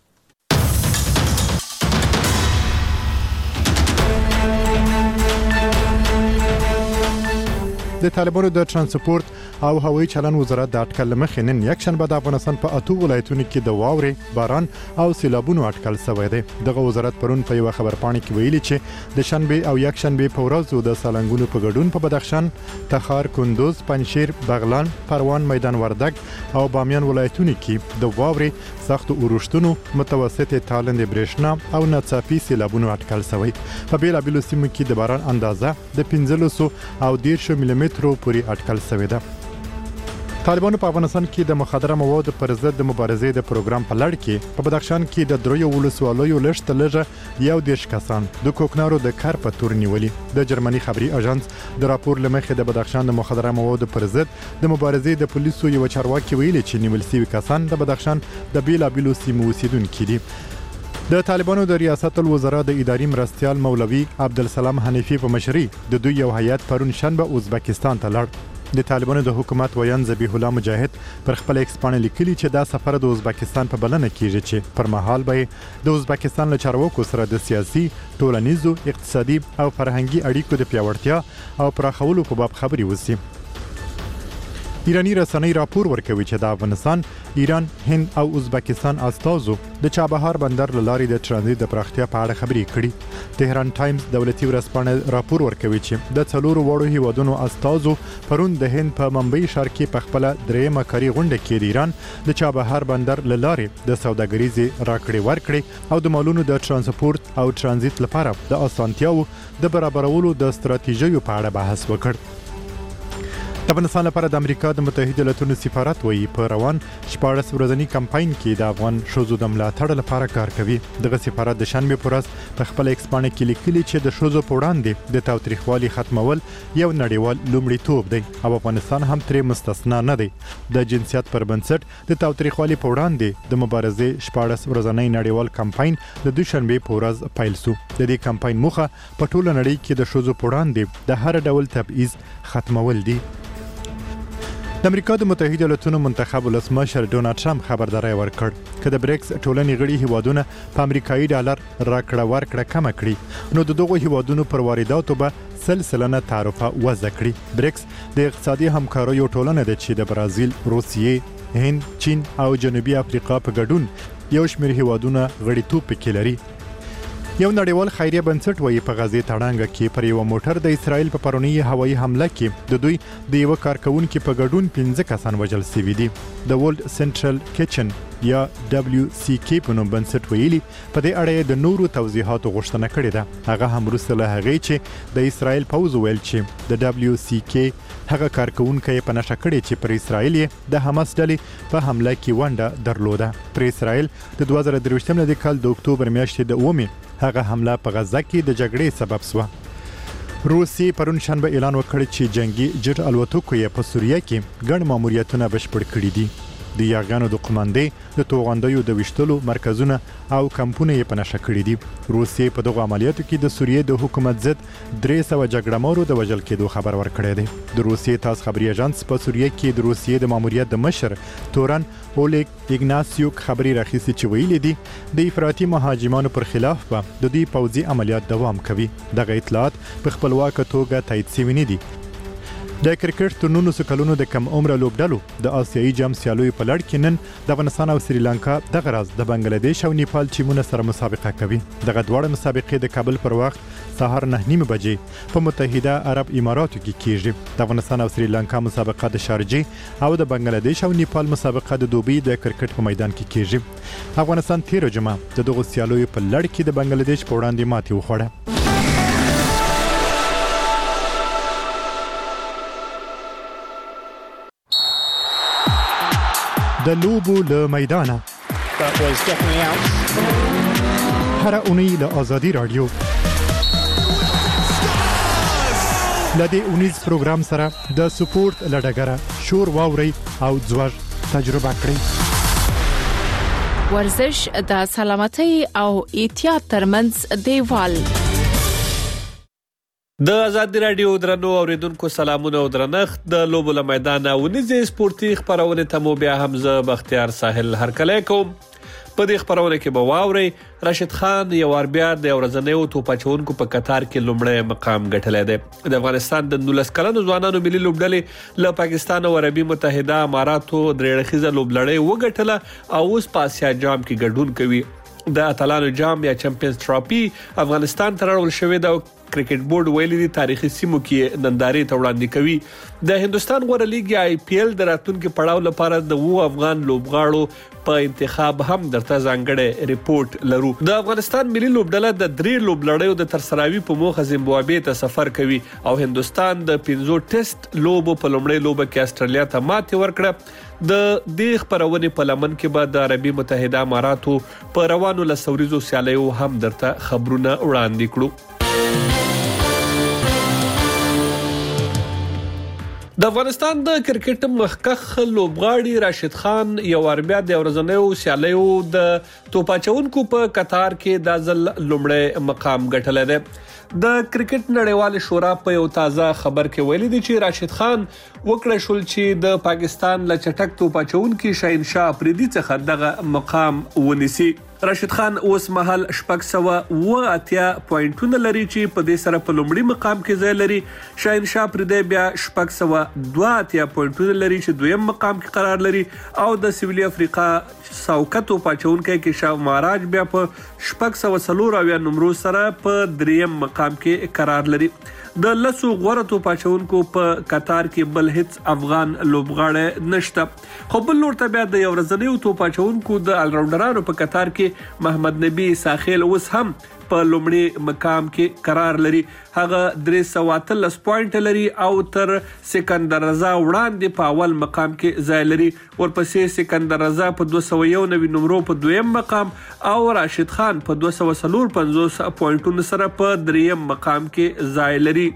د طالبانو د ترانسپورت او هوایي چلن وزارت د اټکل مخې نن یک شنبه د افغانستان په اته ولایتونو کې د واورې، باران او سیلابونو اټکل شوی دی. دغه وزارت پرون په یو خبرپاڼه کې ویلي چې د شنبه او یک شنبه په ورځو د سالنګونو په ګډون په بدخشان، تخار، کندوز، پنجشیر، بغلان، پروان، میدان وردګ او بامیان ولایتونو کې د واورې، سخت اورښتونو، متوسط تالند برېښنا او ناڅاپي سیلابونو اټکل شوی. په بیلابیلو سیمو کې د باران اندازه د پنځلس او دېرش ملي مترو پورې اټکل شوی ده. طالبانو په افغانستان کې د مخدره موادو پر ضد د مبارزې د پروګرام په لړ کې په بدخشان کې د دریو ولسوالیو لږ لږه یو دیش کسان د کوکنارو د کار په تور نیولي. د جرمني خبري اژانس د راپور لمخې د بدخشان د مخدره موادو پر ضد د مبارزې د پولیسو یو چارواکي ویلي چې نیول شوي کسان د بدخشان د بیلابیلو سیمو اوسیدونکي دي. د طالبانو د ریاست الوزرا د اداري مرستيال مولوي عبدالسلام حنیفي په مشرۍ د دوی یو هیئت پرون شنبه ازبکستان ته لاړ. د طالبانو د حکومت ویان ذبیح الله مجاهد پر خپل ایکس باندې لیکلي چې دا سفر د ازبکستان په بلنه کیږي چې پر مهال به د ازبکستان له چارواکو سره د سیاسي، ټولنیزو، اقتصادي او فرهنګي اړیکو د پیاوړتیا او پراخولو په باب خبري وسی. ایرانی رسنۍ راپور ورکوي چې د افغانستان، ایران، هند او ازبکستان استازو د چابهار بندر لارې د ترانزیت د پراختیا په اړه خبري کړي. تهران ټایمز دولتي ورځپاڼه راپور ورکوي چې د څلورو وړو هیوادونو استازو پرون د هند په ممبئی ښار کې په خپل درېمه کاري غونډه کې د ایران د چابهار بندر لارې د سوداګریزي راکړې ورکړې او د مالونو د ترانسپورت او ترانزیت لپاره د اسانتیاو د برابرولو د ستراتیژیو په اړه بحث وکړ. د افغانستان لپاره د امریکا د متحده ایالاتونو سفارت وایي په روان شپاړس ورځنی کمپاین کې د افغان ښځو د ملاتړ لپاره کار کوي. دغه سفارت د شنبه په ورځ په خپل ایکس باندې کې لیکلي چې د ښځو په وړاندې د تاوتریخوالي ختمول یو نړیوال لومړیتوب دی او افغانستان هم ترې مستثنا نه دی. د جنسیت پر بنسټ د تاوتریخوالي په وړاندې د مبارزې شپاړس ورځنی نړیوال کمپاین د دوشنبه په ورځ پیل شو. د دې کمپاین موخه په ټوله نړۍ کې د ښځو په وړاندې د هر ډول تبعیض ختمول دي. د امریکا د متحده ایالاتونو منتخب ولسمشر ډونالد ټرمپ خبرداري ورکړ چې د بریکس ټولنې غړي هیوادونه په امریکایي ډالر راکړه ورکړه کم کړي نو د دغو هیوادونو پر وارداتو به سلسله تعرفه وضع کړي. بریکس د اقتصادي همکاریو ټولنه ده چې د برازیل، روسیې، هند، چین او جنوبي افریقا په ګډون یو شمېر هیوادونه غړیتوب پکې لري. یو نړیوال خیریه بنسټ وایي په غزې تړانګه کې پر یو موټر د اسرائیل په پرونی هوایي حمله کې د دوی د یو کارکونکو په ګډون پنځه کسان وژل شوي دي. د ورلد سنټرل کچن یا دبليو سي کی په نوم بنسټ ویلي په دې اړه د نورو توضیحاتو غوښتنه کړې ده. هغه هم وروسته له هغې چې د اسرائیل پوځ ویل چې د دبليو سي کی هغه کارکونکو په نشه کړې چې پر اسرائیل د حماس ډلې په حمله کې ونډه درلوده. پر اسرائیل د دوه زره درویشتم کال د اکتوبر میاشتې د اومه هغه حمله په غزه کې د جګړې سبب شو. روسي پرون شنبه اعلان وکړ چې جنگي جټ الوتکو یې په سوریه کې ګڼ ماموریتونه بشپړ کړي دي. د یاغانو د قوماندې د توغندیو د وشتلو مرکزونه او کمپونه یې په نشه کړي دي. روسي په دغه عملیاتو کې د سوریې د حکومت ضد درې سوه جګړهمارو د وژل کېدو خبر ورکړی دی. د روسي تاس خبري اژانس په سوریه کې د روسي د ماموریت د مشر تورن اولیګ ایګناسیوک خبري راخیستي چې ویلي دي د افراطي مهاجمانو پر خلاف به د دې پوځي عملیات دوام کوي. دغه اطلاعات په خپلواک توګه تایید شوي نه دي. د کرکټ تورنونو سکلونو د کم عمر لوبډلو د آسیایي جام سیالوي په لړ کې نن د افغانستان او سریلانکا د غراز د بنگلاديش او نیپال ټیمونو سره مسابقه کوي. دغه دواړه مسابقې د کابل پر وخت سهار نه نیمه بجې په متحده عرب اماراتو کې کیږي. د افغانستان او سریلانکا مسابقه د شارجه او د بنگلاديش او نیپال مسابقه د دوبۍ د کرکټ په میدان کې کیږي. افغانستان تیر جمعه د دغه سیالوي په لړ کې د بنگلاديش په وړاندې ماتې وخوړه. د لوبو له میدانه هر اونۍ له آزادي رادیو لدې اونیز پروګرام سره د سپورت لډګره شور واوري او ځوړ تجربه کړئ. ورزش د سلامتۍ او احتیاط ترمنځ دیوال. د آزادي رادیو درنو اوریدونکو سلامونه او درنښت. د لوبو له میدانه ونیزي سپورتي خبرونه ته مو بیا حمزه بختیار ساحل هرکلی کوم. په دې خبرونه کې به واوري راشد خان یو ور بیا د ورځنیو توپچونکو په قطار کې لومړی مقام ګټلی دی. د افغانستان د نولس کلنو ځوانانو ملي لوبډلې له پاکستان او عربي متحده اماراتو درې اړخیزه لوبلړۍ وګټله او اوس په آسیا جام کې ګډون کوي. د اتلانو جام یا چمپیونز ټرافي افغانستان ته راوړل شوې ده. کرکټ بورډ ویلي دي تاریخي سیمو کې نندارې ته وړاندې کوي. د هندستان غوړه لیګ آی پی ایل د راتلونکي پړاو لپاره د وو افغان لوبغاړو په انتخاب هم درته ځانګړی ریپورت لرو. د افغانستان ملي لوبډله د درې لوبلړیو د ترسراوي په موخه زیمبابوې ته سفر کوي او هندستان د پنځو ټیسټ لوبو په لومړۍ لوبه کې استرالیا ته ماتې ورکړه. د دې خبرونې په لمن کې به د عربي متحده اماراتو په روانو لسوریزو سیالیو هم درته خبرونه وړاندې کړو. د افغانستان د کرکټ مخکخ لوبغاړي راشد خان یو اربیا د ورځنیو سیالیو د توپاچونکو په قطار کې د ځل لومړی مقام ګټلی دی. د کرکټ نړیوال شورا په یو تازه خبر کې ویلي دي چې راشد خان وکړه شول چې د پاکستان له چټک توپاچونکو شاهنشاه افریدي څخه دغه مقام ونیسي. راشد خان اوس مهال شپږ سوه اوه اتیا پوینټونه لري چې په دې سره په لومړي مقام کې ځای لري. شاهنشاه افریدي بیا شپږ سوه دوه اتیا پوینټونه لري چې دویم مقام کې قرار لري او د سویلي افریقا ساوکه توپاچونکی کې شاو ماراج بیا په شپږ سوه څلور اویا نمرو سره په دریم مقام کې قرار لري. د لسو غوره توپاچونکو په قطار کې بل هیڅ افغان لوبغاړی نشته. خو بل لور ته بیا د یو ورځنیو توپاچونکو د الراونډرانو په قطار کې محمد نبی ساخیل اوس هم په لومړي مقام کې قرار لري. هغه درې سوه اتلس پوینټ لري او تر سکندر رضا وړاندې په اول مقام کې ځای لري. ورپسې سکندر رضا په دوه سوه یو نوي نمرو په دویم مقام او راشد خان په دوه سوه څلور پنځوس پوینټونو سره په دریم مقام کې ځای لري.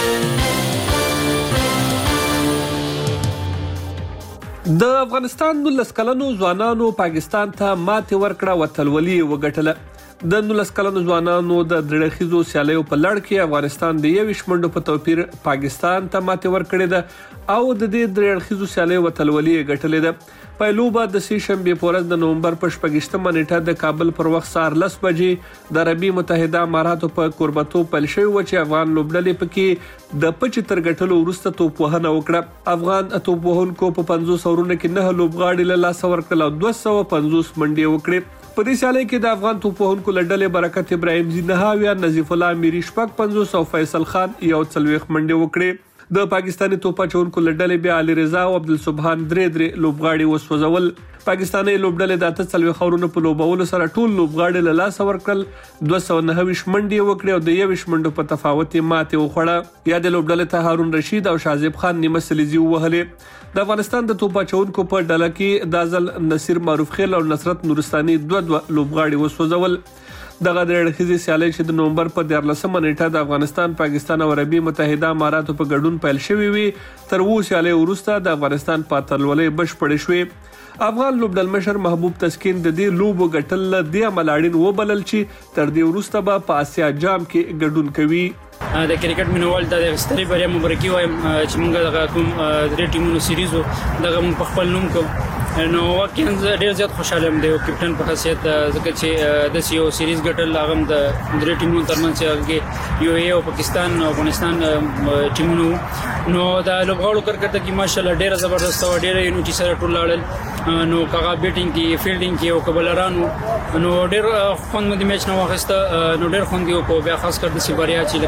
د افغانستان نولس کلنو ځوانانو پاکستان ته ماتې ورکړه وتلولي وګټله. د نولس کلنو ځوانانو د درېخیزو سیالیو په لړ کې افغانستان د یویشت منډو په توپیر پاکستان ته ماتې ورکړې ده او د دې درېخیزو سیالیو وتلولي ګټلې ده. پایلوبه د سې شنبې په ورځ د نومبر په شپږیشتمه نیټه د کابل پر وخت سهار لس بجې د عربي متحده اماراتو په کوربتوب پیل شوی و چې افغان لوبډلې پکې د پچ تر ګټلو وروسته توپ وهنه وکړه. افغان توپ وهونکو په پنځوس اورونو کې نه لوبغاړي له لاسه ورکړل او دوه سوه پنځوس منډې وکړې. په دې سیالۍ کې د افغان توپ وهونکو له ډلې برکت ابراهیم زینهاویا، نظیف الله میری شپږ پنځوس او فیصل خان یو څلوېښت منډې وکړې. د پاکستاني توپاچونکو له ډلې بیا علي رضا او عبدالسبحان درې درې لوبغاړي وسوځول. پاکستاني لوبډلې د اته څلوېښت اورونو په لوبولو سره ټول لوبغاړي له لاسه ورکړل. دوه سوه نهه ویشت منډې وکړې او د یویشت منډو په تفاوت یې ماتې وخوړه. یا د لوبډلې ته هارون رشید او شازیب خان نیمه سلیزي ووهلې. د افغانستان د توپاچونکو په ډله کې د ځل نصیر معروف خیل او نصرت نورستاني دوه دوه لوبغاړي وسوځول. دغه د اړخیزې سیالۍ چې د نومبر په دیارلسمه نیټه د افغانستان، پاکستان او عربي متحده اماراتو په ګډون پیل شوې وي، تر اوو سیالۍ وروسته د افغانستان په اتلولۍ بشپړې شوې. افغان لوبډل مشر محبوب تسکین د دې لوبو ګټل له دې امله اړین وبلل چې تر دې وروسته به په آسیا جام کې ګډون کوي. د کرکټ مینوال د ستړي بریا مبارکي وایم چې موږ دغه کوم درې ټیمونو سیریز دغه په خپل نوم کو نو واقعا ډیر زیات خوشاله یم د کپټن په حیثیت ځکه چې د سیو سیریز ګټل هغه د درې ټیمونو ترمنځ کې یو ای او پاکستان او افغانستان ټیمونو نو دا لوبغاړو کرکټ کې ماشاءالله ډیر زبردست او ډیر یونټي سره ټول لاړل نو کاغه بیټینګ کې فیلډینګ کې او کبلرانو نو ډیر خوند مې میچ نو واخیسته نو ډیر خوند یو په بیا خاص کر د سیبریا چې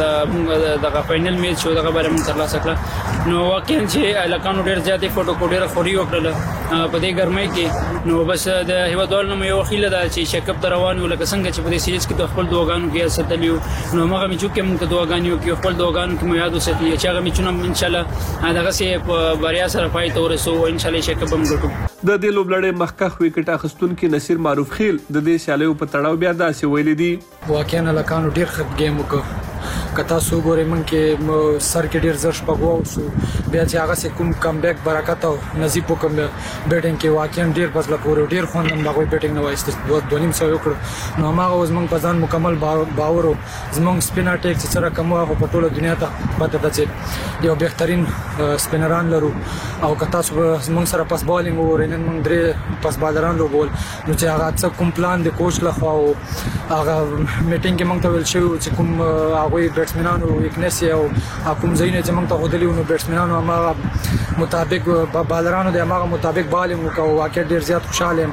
لکه دغه فائنل میچ شو دغه بارے مونږ ترلاسه کړ نو واقعا چې لکانو ډیر زیاتې فوټو کو ډیر خوري وکړل په دې ګرمۍ کې نو بس د هیوادوال نو یو خیله ده چې شکب تر روانو لکه څنګه چې په دې سیریز کې د خپل دوغانو کې ستلیو نو موږ می چې کوم دوغانیو کې خپل دوغانو کې مو یاد وساتي چې هغه می چونم ان شاء الله دغه سي په بریا سره پای ته ورسو ان شاء الله شکب هم ګټو د دې لوبلړې مخکخ وکټ اخستون کې نصیر معروف خیل د دې سیالیو په تړاو بیا داسې ویل دي واقعا لکانو ډیر ښه گیم وکړ کتا سو ګورې من کې سر کې ډیر زر شپږو سو بیا چې هغه سه کوم کم بیک برکت او نصیب وکم بیټینګ کې واقعا ډیر بس لا پورو ډیر خوندم دغه بیټینګ نو وایست دوه دونیم سو وکړ نو هغه اوس موږ په ځان مکمل باور او زموږ سپینر ټیک سره کوم هغه په ټوله دنیا ته پته ده چې یو بهترین سپینران لرو او کتا سو زموږ سره پاس بالینګ او رنن موږ درې پاس بالران لو بول نو چې هغه څه کوم پلان د کوچ لخوا او هغه میټینګ کې موږ ته ویل شو چې کوم هغه بیټسمنانو ویکنس او کوم ځای نه چې موږ ته غوډلی نو بیټسمنانو هغه مطابق بالرانو د هغه مطابق بالینګ وکاو واقع ډیر زیات خوشاله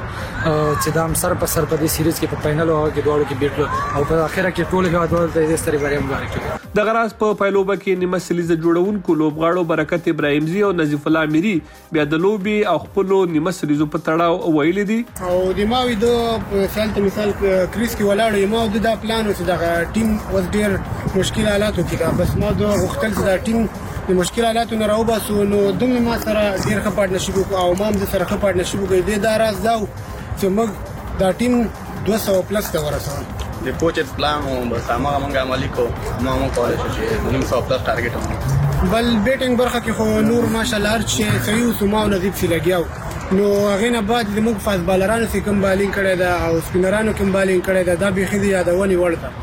چې دا سر په سر په دې سیریز کې په فائنل او کې دوړو کې بیټل او په اخره کې ټول هیوادوال ته دې ستري بریا مبارک د غراس په پایلوبه کې نیمه سلیزه جوړونکو لوبغاړو برکت ابراهیمزي او نظیف الله اميري بیا د لوبي او خپل نیمه سلیزو په تړاو ویل دي او د ماوي د مثال ته مثال کریس کې ولاړ یو د دا پلان او د ټیم وز ډیر مشکل حالاتو کې بس ما د وختل د ټیم د مشکل حالاتو نه راوباسو نو دومره ما سره ډیر ښه پارتنرشپ او ما هم سره ښه پارتنرشپ کوي د داراز دا چې موږ دا ټیم دوه سوه پلس ته ورسوو د کوچز پلان او بس هغه موږ عملي کوو ما موږ کولای شو چې نیم سوه پلس ټارګټ وکړو بل بیټینګ برخه کې خو نور ماشاءالله هر شي صحیح او سما او نظیف سي لګیاو نو هغه نه بعد د موږ فاز بالرانو سي کوم بالینګ کړی دا او سپینرانو کوم بالینګ کړی دا دا به خدي یادونی ورته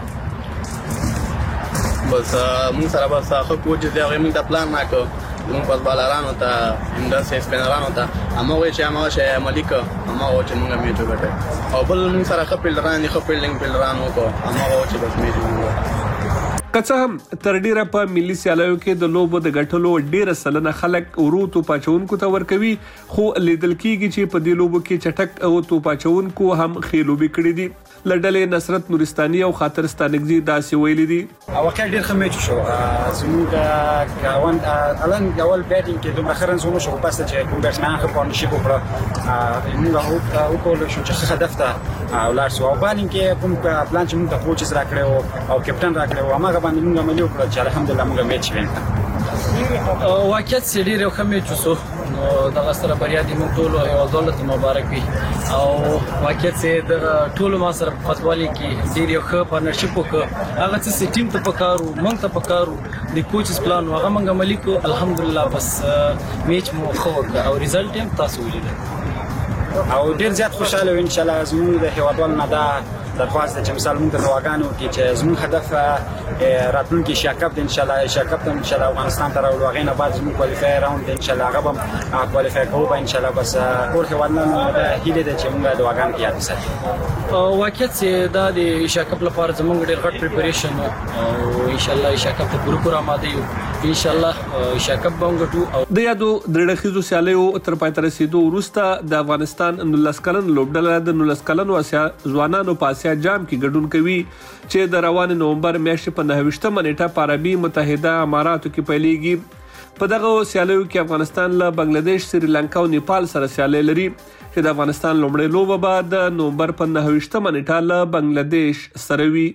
بس موږ سره بس هغه کوچ دی هغه موږ ته پلان ناکو موږ فاز بالرانو ته انداسه سپینرانو ته هغه چې هغه شي عملي کو هغه چې موږ میچ وکړو او بل موږ سره خپل ران دي خپل لینګ بل رانو کو هغه چې بس میچ وکړو کڅه هم تر ډیره په ملي سیالیو کې د لوبو د غټلو ډیره سلنه خلک ورو پاچونکو ته ورکوي خو لیدل کیږي چې په دې لوبو کې چټک او تو پاچونکو هم خېلوبي کړی دي لړډلې نصرت نورستاني او خاطر ستانګزي داسې ویلي دي او واقع ډیر ښه میچ شو زموږ کاوند الان اول بیټینګ کې دومره خرن زونه شو پس چې کوم بیټسمن خو پارتنرشپ وکړه موږ هغه وکول شو چې هدف ته ولر سو او باندې کې کوم پلان چې موږ ته کوچز راکړو او کپټن راکړو هغه باندې موږ عملي وکړو چې الحمدلله موږ میچ وینځو واقعیت سړي یو ښه میچ وسو نو دغه سره بریا دي موږ ټول یو دولت مبارک وي او واقعیت سه د ټول ما سره په فوتبال کې ډیر یو ښه پارتنرشپ وکړ هغه چې ټیم ته پکارو موږ ته پکارو د کوچز پلان هغه موږ عملي کو الحمدلله بس میچ مو خو او رزلټ هم تاسو ولیدل او ډیر زیات خوشاله ان شاء الله زموږ د هیوادوال نه دا درخواست چې مثال موږ د دواګانو کې چې زموږ هدف راتلونکي شاکپ ان شاء الله شاکپ ان شاء الله افغانستان ته راوړو غینه بعد زموږ کوالیفای راوند ان شاء الله هغه هم کوالیفای کوو ان شاء الله بس ټول هیوادونه هیله ده چې موږ د دواګانو کې یاد وساتو واقعیت چې دا د شاکپ لپاره زموږ ډېر غټ پریپریشن او ان شاء الله شاکپ ته پوره پوره آماده یو ان شاء الله شاکپ بونګټو د یادو درړخیزو سیالیو تر پای تر رسیدو وروسته د افغانستان نولس کلن لوبډله د نولس کلن واسیا ځوانانو په اسیا جام کې ګډون کوي چې د روان نومبر میاشتې په نهه نیټه په عربي متحده اماراتو کې پیلېږي په دغه سیالیو کې افغانستان له بنگلاديش سریلانکا او نیپال سره سیالي لري چې د افغانستان لومړی لوبه به د نومبر په نهه نیټه له بنگلاديش سره وي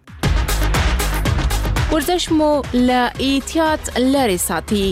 ورزش مو له احتیاط لري ساتي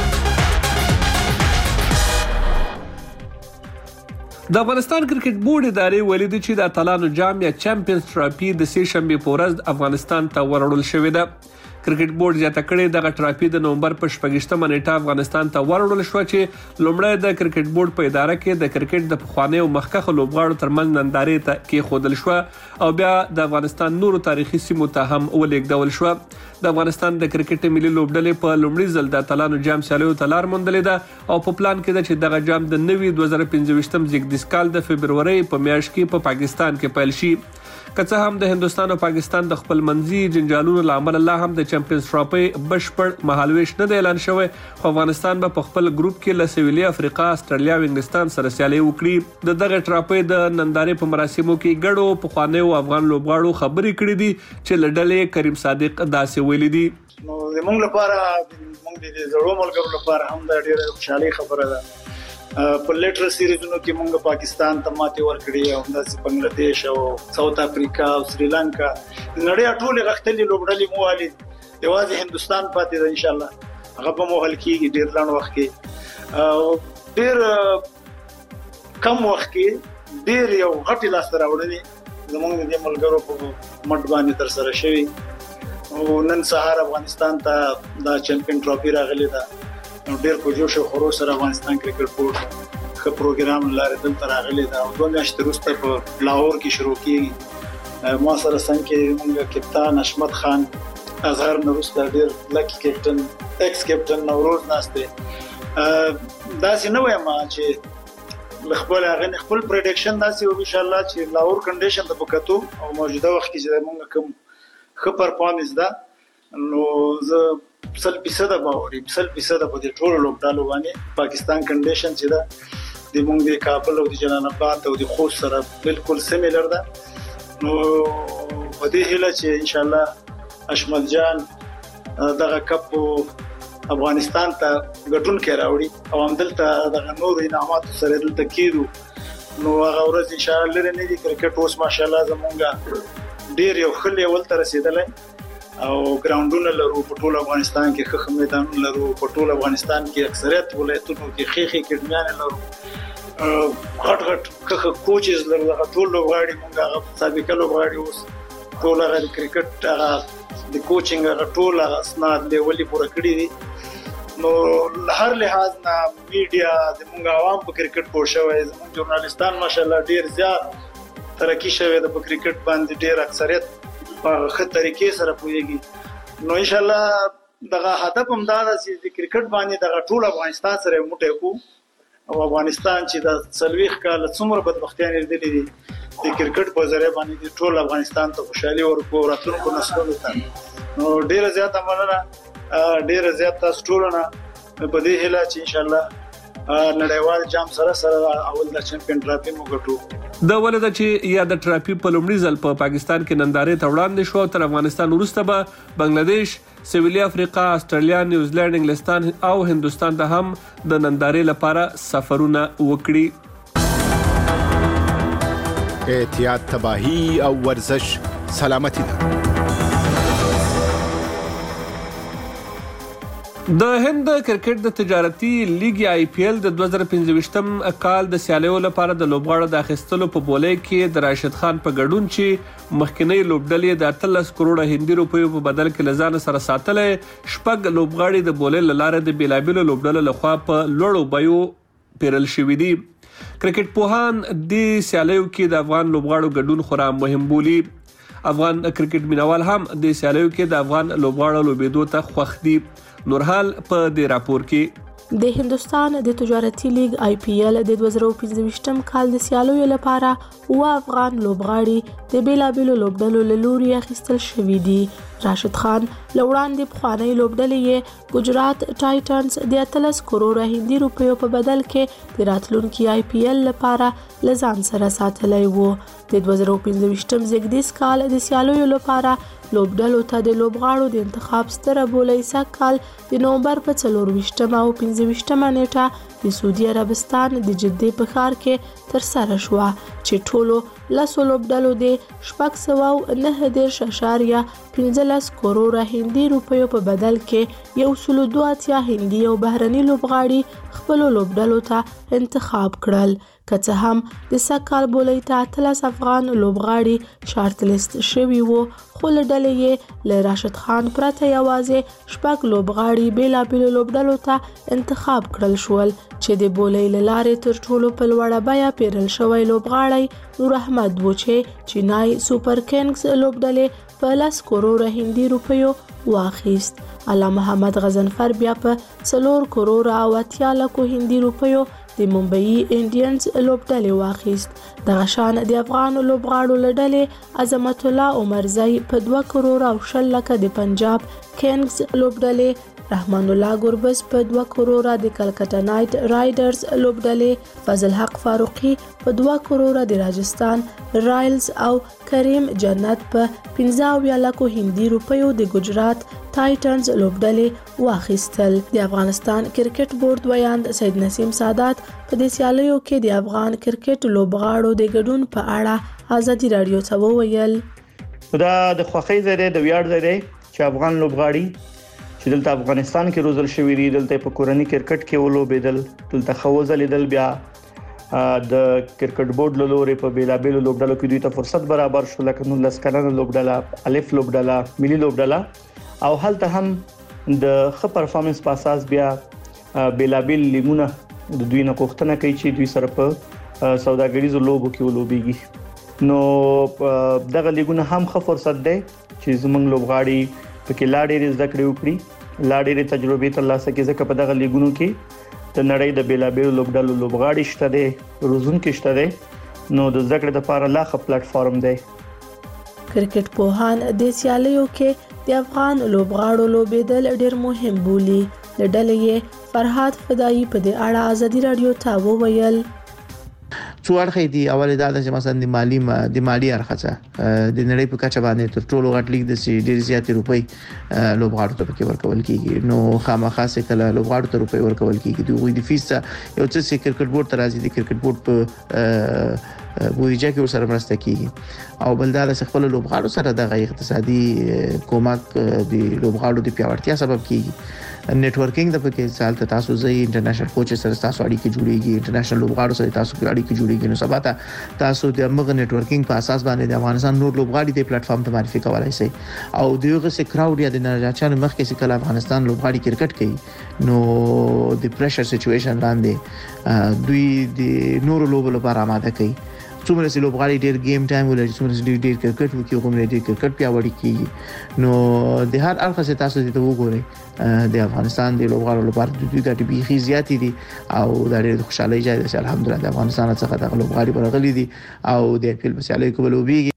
د افغانستان کرکټ بورډ ادارې ولیدي چې د اتلانو جام یا چمپیونز ټرافي د سې شنبه په ورځ افغانستان ته وروړل شوې ده کرکټ بورډ زیاته کړې دغه ټرافي د نومبر په شپږشتمه نیټه افغانستان ته وروړل شو چې لومړی د کرکټ بورډ په اداره کې د کرکټ د پخوانیو مخکښ لوبغاړو ترمنځ نندارې ته کېښودل شو او بیا د افغانستان نورو تاریخي سیمو ته هم ولېږدول شو. د افغانستان د کرکټ ملي لوبډلې په لومړي ځل د اتلانو جام سیالیو ته لار موندلې ده او په پلان کې ده چې دغه جام د نوي دوه زره پنځه زیږدیز کال د فبرورۍ په میاشت کې په پاکستان کې پیل شي. که څه هم د هندستان او پاکستان د خپل منځي جنجالونو لامل لا هم د چمپیونز ټرافي بشپړ مهالويش نه دی اعلان شوی، خو افغانستان به په خپل ګروپ کې له سویلي افریقا، استرالیا او انګلستان سره سیالي وکړي. د دغه ټرافي د نندارې په مراسمو کې ګډو پخوانیو افغان لوبغاړو خبرې کړې دي چې له ډلې کریم صادق داسې ویلي دي. نو زموږ لپاره موږ د زړو ملګرو لپاره هم دا ډېره خوشحالي خبره ده. په لیټر سیریزونو کې موږ پاکستان ته ماتې ورکړې او همداسې بنگلاديش او ساوث افریقا او سریلانکا نړۍ ټولې غښتلې لوبډلې مو والي یوازې هندستان پاتې ده. ان شاء الله هغه به مو حل کیږي ډېر لنډ وخت کې او ډېر کم وخت کې ډېر یو غټي لاس راوړنې زموږ د ملګرو په مټ باندې تر سره شوی او نن سهار افغانستان ته دا چمپیون ټرافي راغلی ده. نو ډېر په جوش او خروش سره افغانستان کرکټ بورډ ښه پروګرام لري دلته راغلی دا او دوه میاشتې وروسته په لاهور کې شروع کیږي. ما سره څنګه کې موږ کپتان حشمت خان اظهر نو وروسته ډېر لکی کپټن ایکس کپټن نوروز ناشته داسې نه وایم چې خپل هغه خپل پریډکشن داسې او ان شاء الله چې لاهور کنډیشن ته وکړو او موجوده وخت کې چې موږ کوم ښه پرفارمنس ده نو زه سل فیصد باوري سل فیصد په دې ټولو لوبډالو باندې پاکستان کنډیشن چې ده د موږ د کابل او د جلال آباد او د خوست سره بالکل سیمیلر ده. نو په دې هیله چې ان شاء الله حشمت جان دغه کپ افغانستان ته ګټون کې راوړي او همدلته دغه نور انعامات سره دلته کېدو نو هغه ورځ ان شاء الله لري نه دي کرکټ اوس ماشاءالله زمونږ ډیر یو خل یو تر رسیدلای او ګراوندونه لرو په ټول افغانستان کې خخ میدانونه لرو په ټول افغانستان کې اکثریت ولایتونو کې خېخې کډمیان لرو غټ غټ خخ کوچز لرو هغه ټول لوبغاړي موږ هغه سابقه لوبغاړي اوس ټول هغه کرکټ هغه د کوچینګ هغه ټول هغه اسناد لیولې پوره کړی دي. نو هر لحاظ نه میډیا د موږ عوام په کرکټ پوه شوی زموږ ژورنالستان ماشاءالله ډیر زیات ترقی شوی د په کرکټ باندې ډیر اکثریت په ښه طریقې سره پوهیږي. نو ان شاء الله دغه هدف هم دا ده چې د کرکټ باندې دغه ټول افغانستان سره موټی کو او افغانستان چې د څلويخ کال څومره بدبختیان لري دي د کرکټ په ذریعہ باندې ټول افغانستان ته خوشحالي ورکو راتلونکو نسلونو ته. نو ډیر زیات مننه ډیر زیات تاسو ټول نه په دې هیله چې ان شاء الله نړیوال جام سره سره اول د چمپیون ټرافي مو ګټو. د ولدا چې یا د ټرافي په لومړي ځل په پاکستان کې نندارې ته وړاندې شو تر افغانستان وروسته به بنگلاديش، سویلي افریقا، استرالیا، نیوزیلند، انګلستان او هندستان ته هم د نندارې لپاره سفرونه وکړي. احتیاط، تباہی او ورزش سلامتی ده. د هند کرکټ د تجارتي لیګ آی پی ایل د دوه زره پنځه کال د سیالیو لپاره د لوبغاړو د اخیستلو په بولۍ کې د راشد خان په ګډون چې مخکنی لوبډلې د اتلس کروڑه هندي روپیو په بدل کې لزان سره ساتلې شپږ لوبغاړي د بولۍ لاره د بیلابیلو لوبډلو لخوا په لوړو بیو پیرل شوې دي. کرکټ پوهان د سیالیو کې د افغان لوبغاړو ګډون خورا مهم بولي. افغان کرکټ مینوال هم د سیالیو کې د افغان لوبغاړو لوبېدو ته خوښ دي. نورحال په دې راپور کې د هندستان د تجارتي لیګ آی پی ایل د دوه زره پنځه کال د سیالیو لپاره و افغان لوبغاړي د بیلابیلو لوبډلو له لوري اخیستل شوي دي. راشد خان له وړاندې پخوانی لوبډلې یې ګجرات ټایټنز د اتلس کروڑه هندي روپیو په بدل کې د راتلونکي آی پی ایل لپاره له ځان سره ساتلی و. د دوه زره پنځه زیږدیز کال د سیالیو لپاره لوبډلو ته د لوبغاړو د انتخاب ستره بولۍ سږ کال د نومبر په څلورویشتمه او پنځه نیټه د سعودي عربستان د جدې په ښار کې ترسره شوه چې ټولو لسو لوبډلو د شپږ سوه او نهه دېرش اعشاریه پنځلس کروڑه هندي روپیو په بدل کې یو سل دوه اتیا هندي او بهرني لوبغاړي خپل لوبډلو ته انتخاب کړل. که څه هم د سږ بولۍ ته اتلس افغان لوبغاړي شارټ لیست شوي وو، خو له ډلې یې له راشد خان پرته یوازې شپږ لوبغاړي بېلابېلو لوبډلو ته انتخاب کړل شول چې د بولۍ له لارې تر ټولو په لوړه بیه پیرل شوی لوبغاړی نور احمد و چې چینای سوپر کنګز لوبډلې په لس کروڑه هندي روپیو واخیست. اعلی محمد غضنفر بیا په څلور کروڑه او اتیا لکو هندي روپیو د ممبئی انډینز لوبډلې واخیست. دغه شان د افغان لوبغاړو له ډلې عظمت الله عمرزی په دوه کروڑه او شل لکه د پنجاب کنګز لوبډلې، رحمان الله ګربز په دوه کروڑه د کلکته نایټ رایډرز لوبډلې، فضل حق فاروقي په دوه کروڑه د راجستان رایلز او کریم جنت په پنځه اویا لکو هندي روپیو د ګجرات ټایټنز لوبډلې واخیستل. د افغانستان کرکټ بورډ ویاند سید نسیم سادات په دې سیالیو کې د افغان کرکټ لوبغاړو د ګډون په اړه ازادي رادیو ته وویل: دا د خوښۍ ځای دی، د ویاړ ځای دی چې افغان لوبغاړي چې دلته افغانستان کې روزل شوی دي، دلته په کورنۍ کرکټ کې ولوبېدل، دلته خوځه لیدل، بیا د کرکټ بورډ له لوري په بیلابېلو لوبډلو کې دوی ته فرصت برابر شو، لکه نو لس کلنه لوبډله، الف لوبډله، ملي لوبډله، او هلته هم د ښه پرفارمنس په اساس بیا بیلابېل لیګونه د دوی نه غوښتنه کوي چې دوی سره په سوداګریزو لوبو کې ولوبېږي. نو دغه لیګونه هم ښه فرصت دی چې زموږ لوبغاړي پکې لا ډېرې زده کړې وکړي، لا ډېرې تجربې ترلاسه کړي، ځکه په دغه لیګونو کې د نړۍ د بیلابېلو لوبډلو لوبغاړي شته دي، روزونکي شته دي، نو د زده کړې لپاره لا ښه پلیټ فارم دی. کرکټ پوهان د سیالیو کې د افغان لوبغاړو لوبېدل ډېر مهم بولي. له ډلې یې فرهاد فدایي په دې اړه ازادي رادیو ته وویل: څو اړخې دي. اول دا چې مثلا د مالی د مالی اړخه د نړۍ په کچه باندې تر ټولو غټ لیګ د سي ډېر زیاتې روپۍ لوبغاړو ته پکې ورکول کیږي، نو خامخا سه کله لوبغاړو ته روپۍ ورکول کیږي. دوی د فیس یو څه سي کرکټ بورډ ته راځي، د کرکټ بورډ په بودیجه کې ورسره مرسته کیږي، او بل دا چې خپل لوبغاړو سره د اقتصادي کومک د لوبغاړو د پیاوړتیا سبب کیږي. نیټورکینګ د پکې سال ته تاسو زې انټرنیشنل کوچ سره تاسو اړیکې جوړیږي، انټرنیشنل لوبغاړو سره تاسو اړیکې جوړیږي، نو سبا ته تاسو د موږ نیټورکینګ په اساس باندې د افغانستان نور لوبغاړي د پلیټ فارم ته معرفي کولای شي، او دغه سه کراود یا د نړیوالو مخکې چې کله افغانستان لوبغاړي کرکټ کوي نو د پریشر سچويشن لاندې دوی د نور لوبو لپاره آماده کوي. څومره چې لوبغاړي ډېر گیم ټایم ولري، څومره چې ډېر کرکټ وکړي، کومه ډېر کرکټ پیاوړی کیږي، نو د هر اړخ څخه تاسو ته وګورئ د افغانستان د لوبغاړو لپاره د دوی ګټې بيخي زیاتې دي، او د ډېر خوشاله ځای دی. الحمدلله د افغانستان څخه د لوبغاړي برغلي دي او د خپل مسالې کول وبېږي.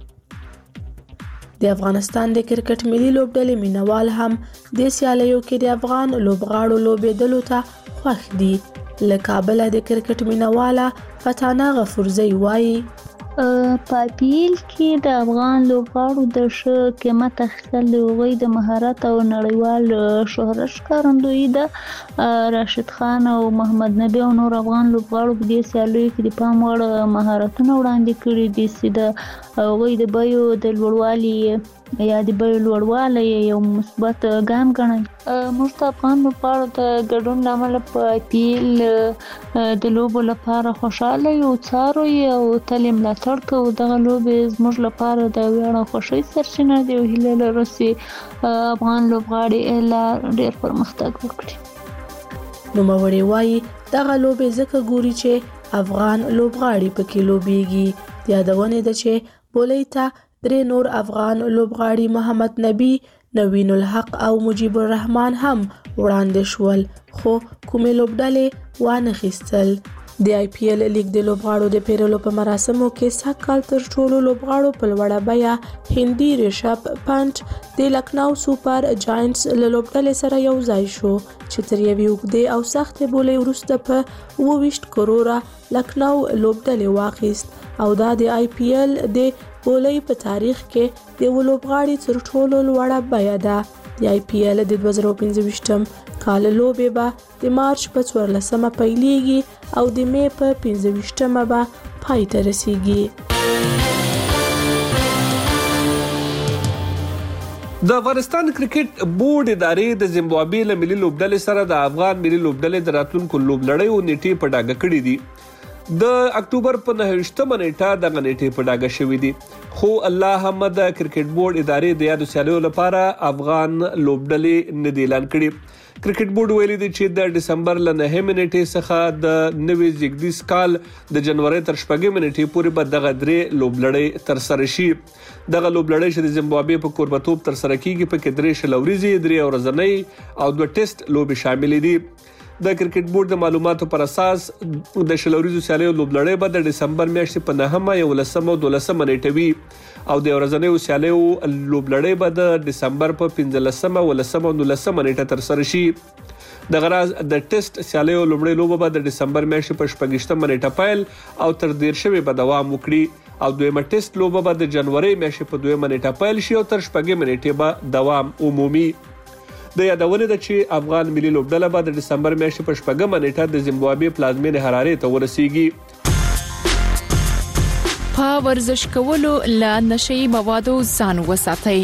د افغانستان د کرکټ ملي لوبډلې مینوال هم د سیالیو کې د افغان لوبغاړو لوبېدلو ته خوښ دي. له کابل د کرکټ مینواله فتانه غفورزی وایي: په پیل کې د افغان لوبغاړو د ښه قیمت اخیستل د هغوی د مهارت او نړیوال شهرت ښکارندویي ده. راشد خان او محمد نبی او نور افغان لوبغاړو په دې سیالیو کې د پام وړ مهارتونه وړاندې کړي دي چې د هغوی د بیو د لوړوالي یا د بیو لوړوالی یو مثبت ګام ګڼي. موږ د افغان لوبغاړو د ګډون له امله په پیل د لوبو لپاره خوشحاله یو، څارو یې او تل یې ملاتړ کوو. دغه لوبې زموږ لپاره د ویاړ او خوښۍ سرچینه ده او هیله لرو چې افغان لوبغاړي لا ډېر پرمختګ وکړي. نوموړی وایي دغه لوبې ځکه ګوري چې افغان لوبغاړي پکې لوبېږي. د یادونې ده چې بولۍ ته درې نور افغان لوبغاړي محمد نبی، نوین الحق او مجیب الرحمن هم وړاندې شول، خو کومې لوبډلې وانخیستل. د آی پی ایل لیګ د لوبغاړو د پیرلو په مراسمو کې سږ کال تر ټولو لوبغاړو په لوړه بیه هندي ریشب پنټ د لکنو سوپر جاینټس له لوبډلې سره یو ځای شو چې تر یوې اوږدې او سختې بولۍ وروسته په اووه ویشت کروړه لکنو لوبډلې واخیست، او دا د آی پی ایل د بولۍ په تاریخ کې د یو لوبغاړي تر ټولو لوړه بیه ده. د آی پی ایل د دوه زره پنځه ویشتم کال لوبې به د مارچ په څوارلسمه پیلیږي او د می په پنځه ویشتمه به پای ته رسیږي. د افغانستان کرکټ بورډ ادارې د زیمبابوې له ملي لوبډلې سره د افغان ملي لوبډلې د راتلونکو لوبلړیو نیټې په ډاګه کړې دي. د اکتوبر په نهه ویشتمه نیټه دغه نیټې په ډاګه شوې دي، خو الله هم د کرکټ بورډ ادارې د یادو سیالیو لپاره افغان لوبډلې نه دی اعلان کړي. کرکټ بورډ ویلي دی چې د دسمبر له نهمې نیټې څخه د نوي زیږدیز کال د جنوري تر شپږمې نیټې پورې به دغه درې لوبلړۍ تر سره شي. دغه لوبلړۍ چې د زیمبابوې په کوربتوب تر سره کیږي په کې درې شل ورځې، درې ورځنۍ او دوه ټیسټ لوبې شامل دي. د کرکټ بورډ د معلوماتو پر اساس د شل ورځو سیالیو لوبلړۍ به د دسمبر میاشتې په نهمه، یولسمه او دولسمه نیټه وي او د ورځنیو سیالیو لوبلړۍ به د دسمبر په پنځلسمه، ولسمه او نولسمه نیټه تر سره شي. د غراز د ټیسټ سیالیو لومړۍ لوبه به د دسمبر میاشتې په شپږشتمه نیټه پیل او تر دیرشمې به دوام وکړي او دویمه ټیسټ لوبه به د جنوري میاشتې په دویمه نیټه پیل شي او تر شپږمې نیټې به دوام عمومي. د یادونه ده چې افغان ملي لوبډله به د دسمبر میاشتې په شپږمه نیټه د زیمبابوې پلازمینې حرارې ته ورسیږي. په ورزش کولو له نشئی موادو ځان وساتئ.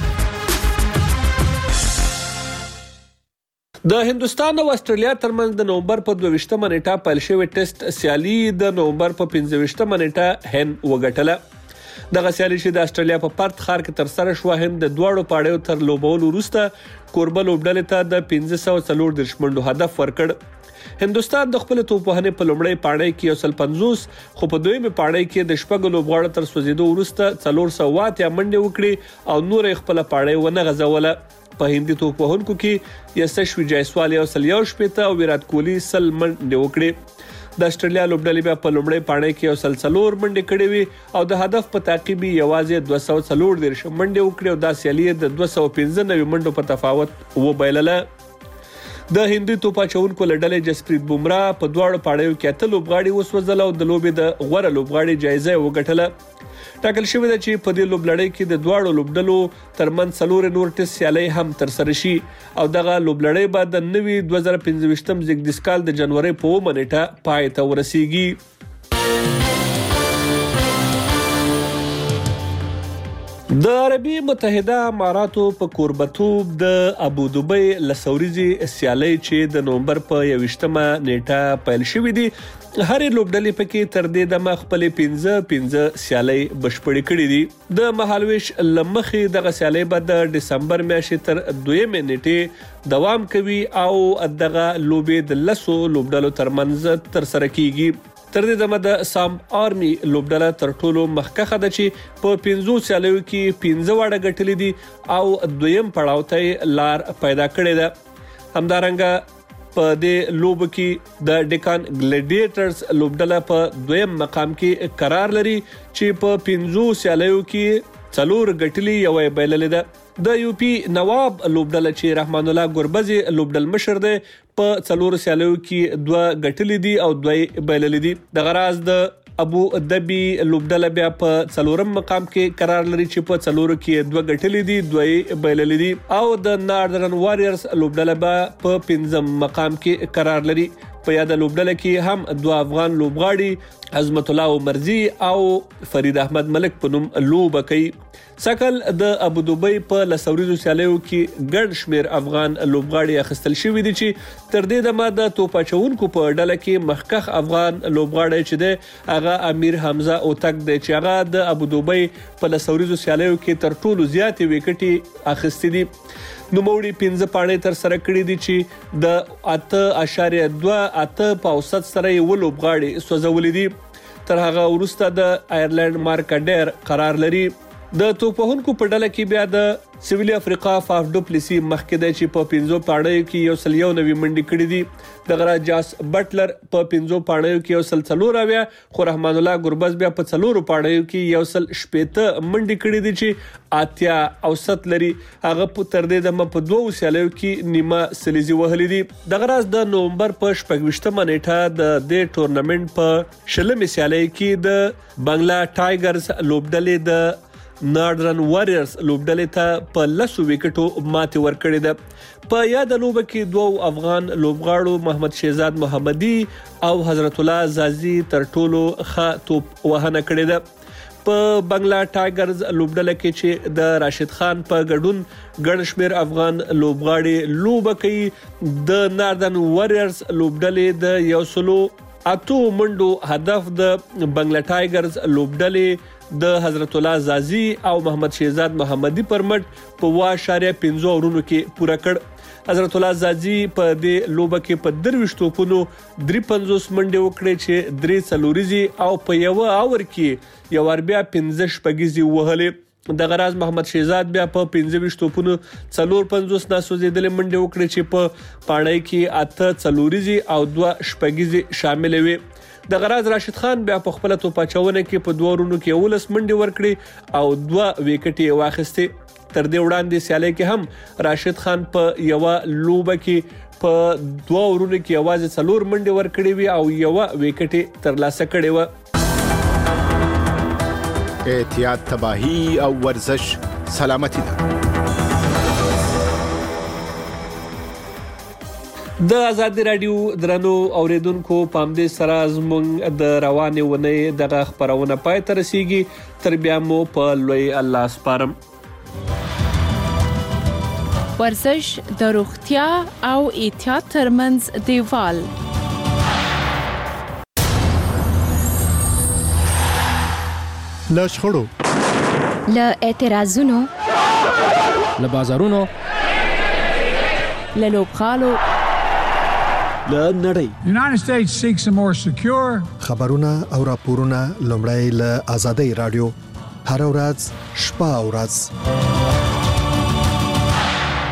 د هندستان او استرالیا ترمنځ د نومبر په دوه ویشتمه نیټه پیل شوې ټیسټ سیالي د نومبر په پنځه ویشتمه نیټه هند وګټله. دغه سیالي چې د استرالیا په پرت ښار کې تر سره شو، هند د دواړو پاړیو تر لوبولو وروسته کوربه لوبډلې ته د پنځه سوه څلور دېرش منډو هدف ورکړ. هندستان د خپل توپوهنې په لومړۍ پاړۍ کې یو سل پنځوس، خو په دویمه پاړۍ کې د شپږو لوبغاړو تر سوځېدو وروسته څلور سوه اتیا منډې وکړې او نور یې خپل پاړۍ ونه غځوله. په هندي توپوهونکو کې یسشوي جایسوال یو سل یو شپېته او ویرات کوهلي سل منډې وکړې. د استرالیا لوبډلې بیا په لومړۍ پاړۍ کې یو سل څلور منډې کړې وي او د هدف په تعقیب یوازې دوه سوه څلور دېرش منډې وکړې او دا سیالي د دوه سوه پنځه نوي منډو په تفاوت وبایلله. د هندي توپ اچونکو له ډلې جسپریت بومرا په دواړو پاړیو کې اته لوبغاړي وسوځل او د لوبې د غوره لوبغاړي جایزه وګټله. ټاکل شوې ده چې په دې لوبلړۍ کې د دواړو لوبډلو ترمنځ څلور نور ټیسټ سیالۍ هم تر سره شي او دغه لوبلړۍ به د نوي دوه زره پنځه ویشتم زیږدیز کال د جنوري په اوومه نیټه پای ته ورسیږي. د عربي متحده اماراتو په کوربتوب د ابودوبۍ لسوريزي سیالۍ چې د نومبر په یوشتمه نیټه پیل شوې دي، هرې لوبډلې پکې تر دې دمه خپل پنځه پنځه سیالۍ بشپړې کړې دي. د مهالويش لمخې دغه سیالۍ به د دسمبر میاشتې تر دویمه نیټه دوام کوي او دغه لوبې د لسو لوبډلو ترمنځ تر سره کیږي. تر دې دمه د سام آرمي لوبډله تر ټولو مخکخه ده چې په پنځو سیالیو کې پنځه وړه ګټلې دي او دویم پړاو ته لار پیدا کړې ده. همدارنګه په دې لوب کې د ډیکان ګلیډیټرز لوبډله په دویم مقام کې قرار لري چې په پنځو سیالیو کې څلور ګټلې یو یې بایللې ده. د یو پی نواب لوبډله چې رحمان الله ګوربزي لوبډل مشر دی په څلور سیالیو کې دوه ګټلې دي او دوه یې بایللې دي. د غراز د ابو ظبي لوبډله بیا په څلورم مقام کې قرار لري چې په څلورو کې دوه ګټلې دي، دوه یې بایللې دي او د ناردرن واريرز لوبډله بیا په پنځم مقام کې قرار لري. په یاد لوبډله کې هم دوه افغان لوبغاړي عظمت الله عمرزي او فرید احمد ملک په نوم لوبه کوي. سکل د ابودوبۍ په لسوريزو سیالیو کې ګڼ شمیر افغان لوبغاړي اخیستل شوي دي چې تر دې دمه د توپ اچونکو په ډله کې مخکخ افغان لوبغاړي چې دی هغه امیر حمزه اوتک دی چې هغه د ابودوبۍ په لسوريزو سیالیو کې تر ټولو زیاتې وکټي اخیستې دي. نوموړي پنځه پاڼې تر سره کړې دي چې د اته اشاریه دوه اته په اوسط سره یې ولوبغاړي سوځولې دي. تر هغه وروسته د آیرلند مارک ډیر قرار لري. د توپوهونکو په ډله کې بیا د سویلي افریقا فاف ډوپلیسی مخکې دی چې په پنځو پاڼیو کې یو سل یو نوي منډې کړې دي. د غرا جاس بټلر په پنځو پاڼیو کې یو سل څلور اویا، خو رحمان الله ګوربز بیا په څلورو پاڼیو کې یو سل شپېته منډې کړې دي چې اتیا اوسط لري. هغه په تر دې دمه په دوو سیالیو کې نیمه سلیزي وهلې دي. د غراز د نومبر په شپږویشتمه نیټه د دې ټورنمنت په شلمې سیالۍ کې د بنگلا ټایګرز لوبډلې د ناردرن واريرز لوبډلې ته په لسو وکټو ماتې ورکړې ده. په یاد لوبه کې دوه افغان لوبغاړو محمد شهزاد محمدي او حضرت الله زازي تر ټولو ښه توپ وهنه کړې ده. په بنگلا ټایګرز لوبډله کې چې د راشد خان په ګډون ګڼ شمېر افغان لوبغاړي لوبه کوي د ناردن واريرز لوبډلې د یو سلو اتو منډو هدف د بنگلا ټایګرز لوبډلې د حضرت الله زازي او محمد شهزاد محمدي پرمټ په واش اشاریه پنځه اورونو کې پوره کړ. حضرت الله زازي په دې لوبه کې په درويشت توپونو درې پنځوس منډې وکړې چې درې څلوريزي او په یو اور کې یو اربیا پنځه شپږيزي وهلې. د غراز محمد شهزاد بیا په پنځه ویشت توپونو څلور پنځوس ناسوځېدلې منډې وکړې چې په پاڼۍ کې اته څلوريزي او دوه شپږيزي شامل وي. د غراز راشد خان بیا په خپل توپاچونه کې په دوه ورونو کې ولس منډې ورکړې او دوه وکټې واخیستې. تر دې وړاندې سیالي کې هم راشد خان په یو لوبه کې په دوه ورونو کې आवाज څلور منډې ورکړې وي او یو وکټې ترلاسه کړې و. احتیاط تباہی او ورزش سلامتی ده. د آزادی رادیو درنو اوریدونکو پام دې سره زموږ د روانې ونې دغه خبرونه پای ته رسیږي. تر بیا مو په لوی الله سپارم. ورزش د روغتیا او احتیاط ترمنځ دیوال. له شخړو، له اعتراضونو، له بازارونو، له لوبغالو، له نړۍ. United States seeks a more secure. خبرونه او راپورونه لومړی له آزادۍ رادیو هر ورځ شپه او ورځ